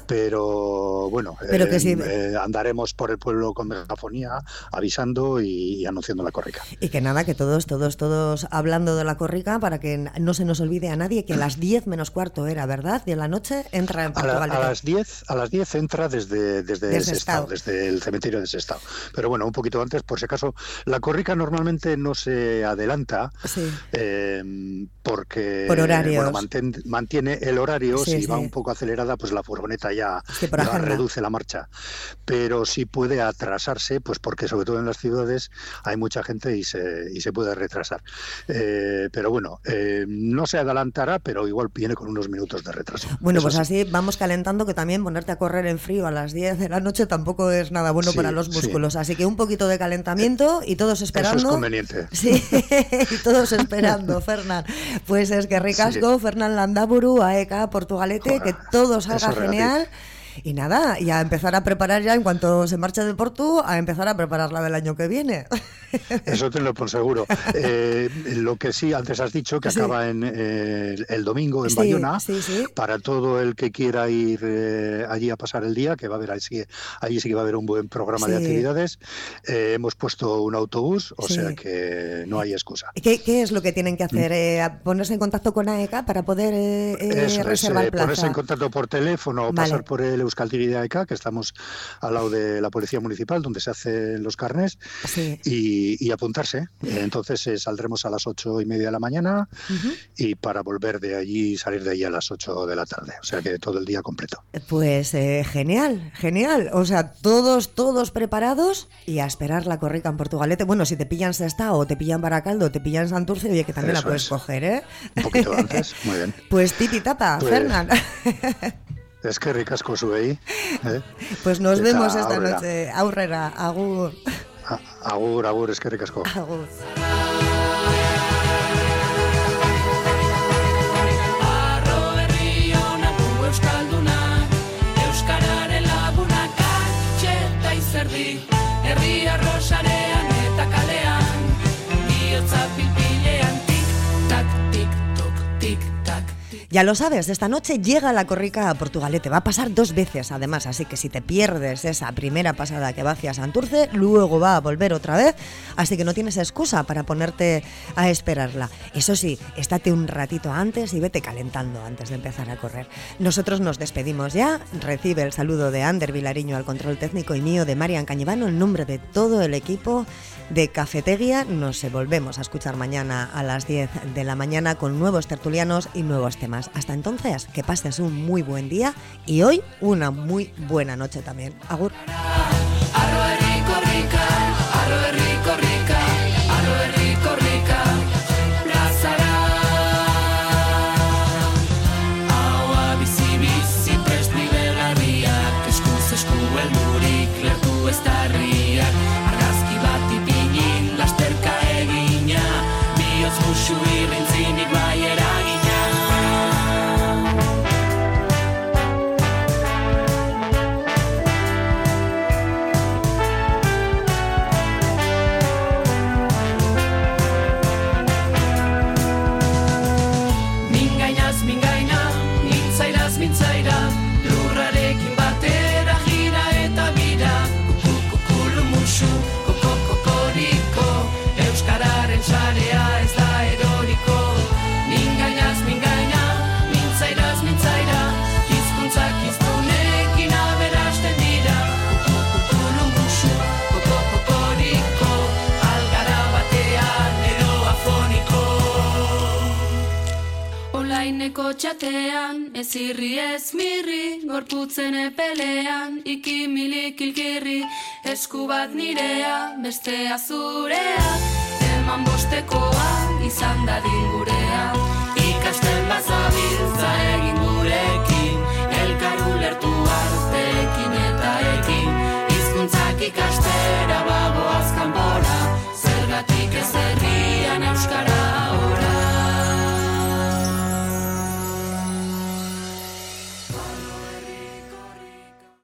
Pero bueno, Pero que eh, sí. eh, andaremos por el pueblo con megafonía avisando y, y anunciando la corrica. Y que nada, que todos, todos, todos hablando de la corrica para que no se nos olvide a nadie que a las diez menos cuarto era, ¿verdad? De la noche entra en Portugal. A, la, a las diez, a las diez entra desde, desde, desde Sestao, desde el cementerio de Sestao. Pero bueno, un poquito antes, por si acaso, la corrica normalmente no se adelanta sí. eh, porque por horarios. Bueno, mantén, mantiene el horario, sí, si sí. va un poco acelerada, pues la furgoneta ya, sí, ya reduce la marcha. Pero sí puede atrasarse, pues porque sobre todo en las ciudades hay mucha gente y se, y se puede retrasar. Eh, pero bueno, eh, no se adelantará, pero igual viene con unos minutos de retraso. Bueno, Eso pues sí. así vamos calentando, que también ponerte a correr en frío a las diez de la noche tampoco es nada bueno sí, para los músculos. Sí. Así que un poquito de calentamiento y todos esperando. Eso es conveniente. Sí, y todos esperando, Fernán. Pues es que ricasco, sí. Fernán Landaburu, A E C A, Portugalete, Joder, que todo salga genial. Y nada, y a empezar a preparar ya, en cuanto se marche de Portu, a empezar a preparar la del año que viene. Eso te lo por seguro. Eh, lo que sí, antes has dicho que sí. acaba en eh, el domingo en sí, Bayona, sí, sí. para todo el que quiera ir eh, allí a pasar el día, que va a haber allí, allí sí que va a haber un buen programa sí. de actividades. Eh, hemos puesto un autobús, o sí. sea que no hay excusa. ¿Qué, qué es lo que tienen que hacer? Eh, ¿Ponerse en contacto con A E C A para poder eh, Eso reservar es, eh, plaza? Ponerse en contacto por teléfono o vale. pasar por el Euskaltegi de A E C A, que estamos al lado de la Policía Municipal, donde se hacen los carnés, sí. y, y apuntarse. Entonces eh, saldremos a las ocho y media de la mañana uh-huh. y para volver de allí, salir de allí a las ocho de la tarde. O sea que todo el día completo. Pues eh, genial, genial. O sea, todos, todos preparados y a esperar la corrica en Portugalete. Bueno, si te pillan Sestao o te pillan Baracaldo o te pillan Santurce, oye, que también Eso la puedes es. coger, ¿eh? Un poquito antes, muy bien. Pues titi tata, pues... Fernán. Es que ricasco sube ahí. ¿eh? Pues nos Eta vemos esta aurrera. noche. Aurrera, agur. A, agur, agur, es que ricasco. Agur. Herria rosarean eta kalean bihotza pilpilean tic-tac, tic-toc, tic-tac. Ya lo sabes, esta noche llega la corrica a Portugalete. Va a pasar dos veces, además, así que si te pierdes esa primera pasada que va hacia Santurce, luego va a volver otra vez, así que no tienes excusa para ponerte a esperarla. Eso sí, estate un ratito antes y vete calentando antes de empezar a correr. Nosotros nos despedimos ya. Recibe el saludo de Ander Vilariño al control técnico y mío de Marian Cañivano en nombre de todo el equipo de Cafetegia. Nos volvemos a escuchar mañana a las diez de la mañana con nuevos tertulianos y nuevos temas. Hasta entonces, que pases un muy buen día y hoy una muy buena noche también. Agur. Laineko txatean, ez irri ez mirri, gorputzen epelean, ikimili kilkirri, esku bat nirea, bestea zurea, eman bostekoa, izan dadin gurea.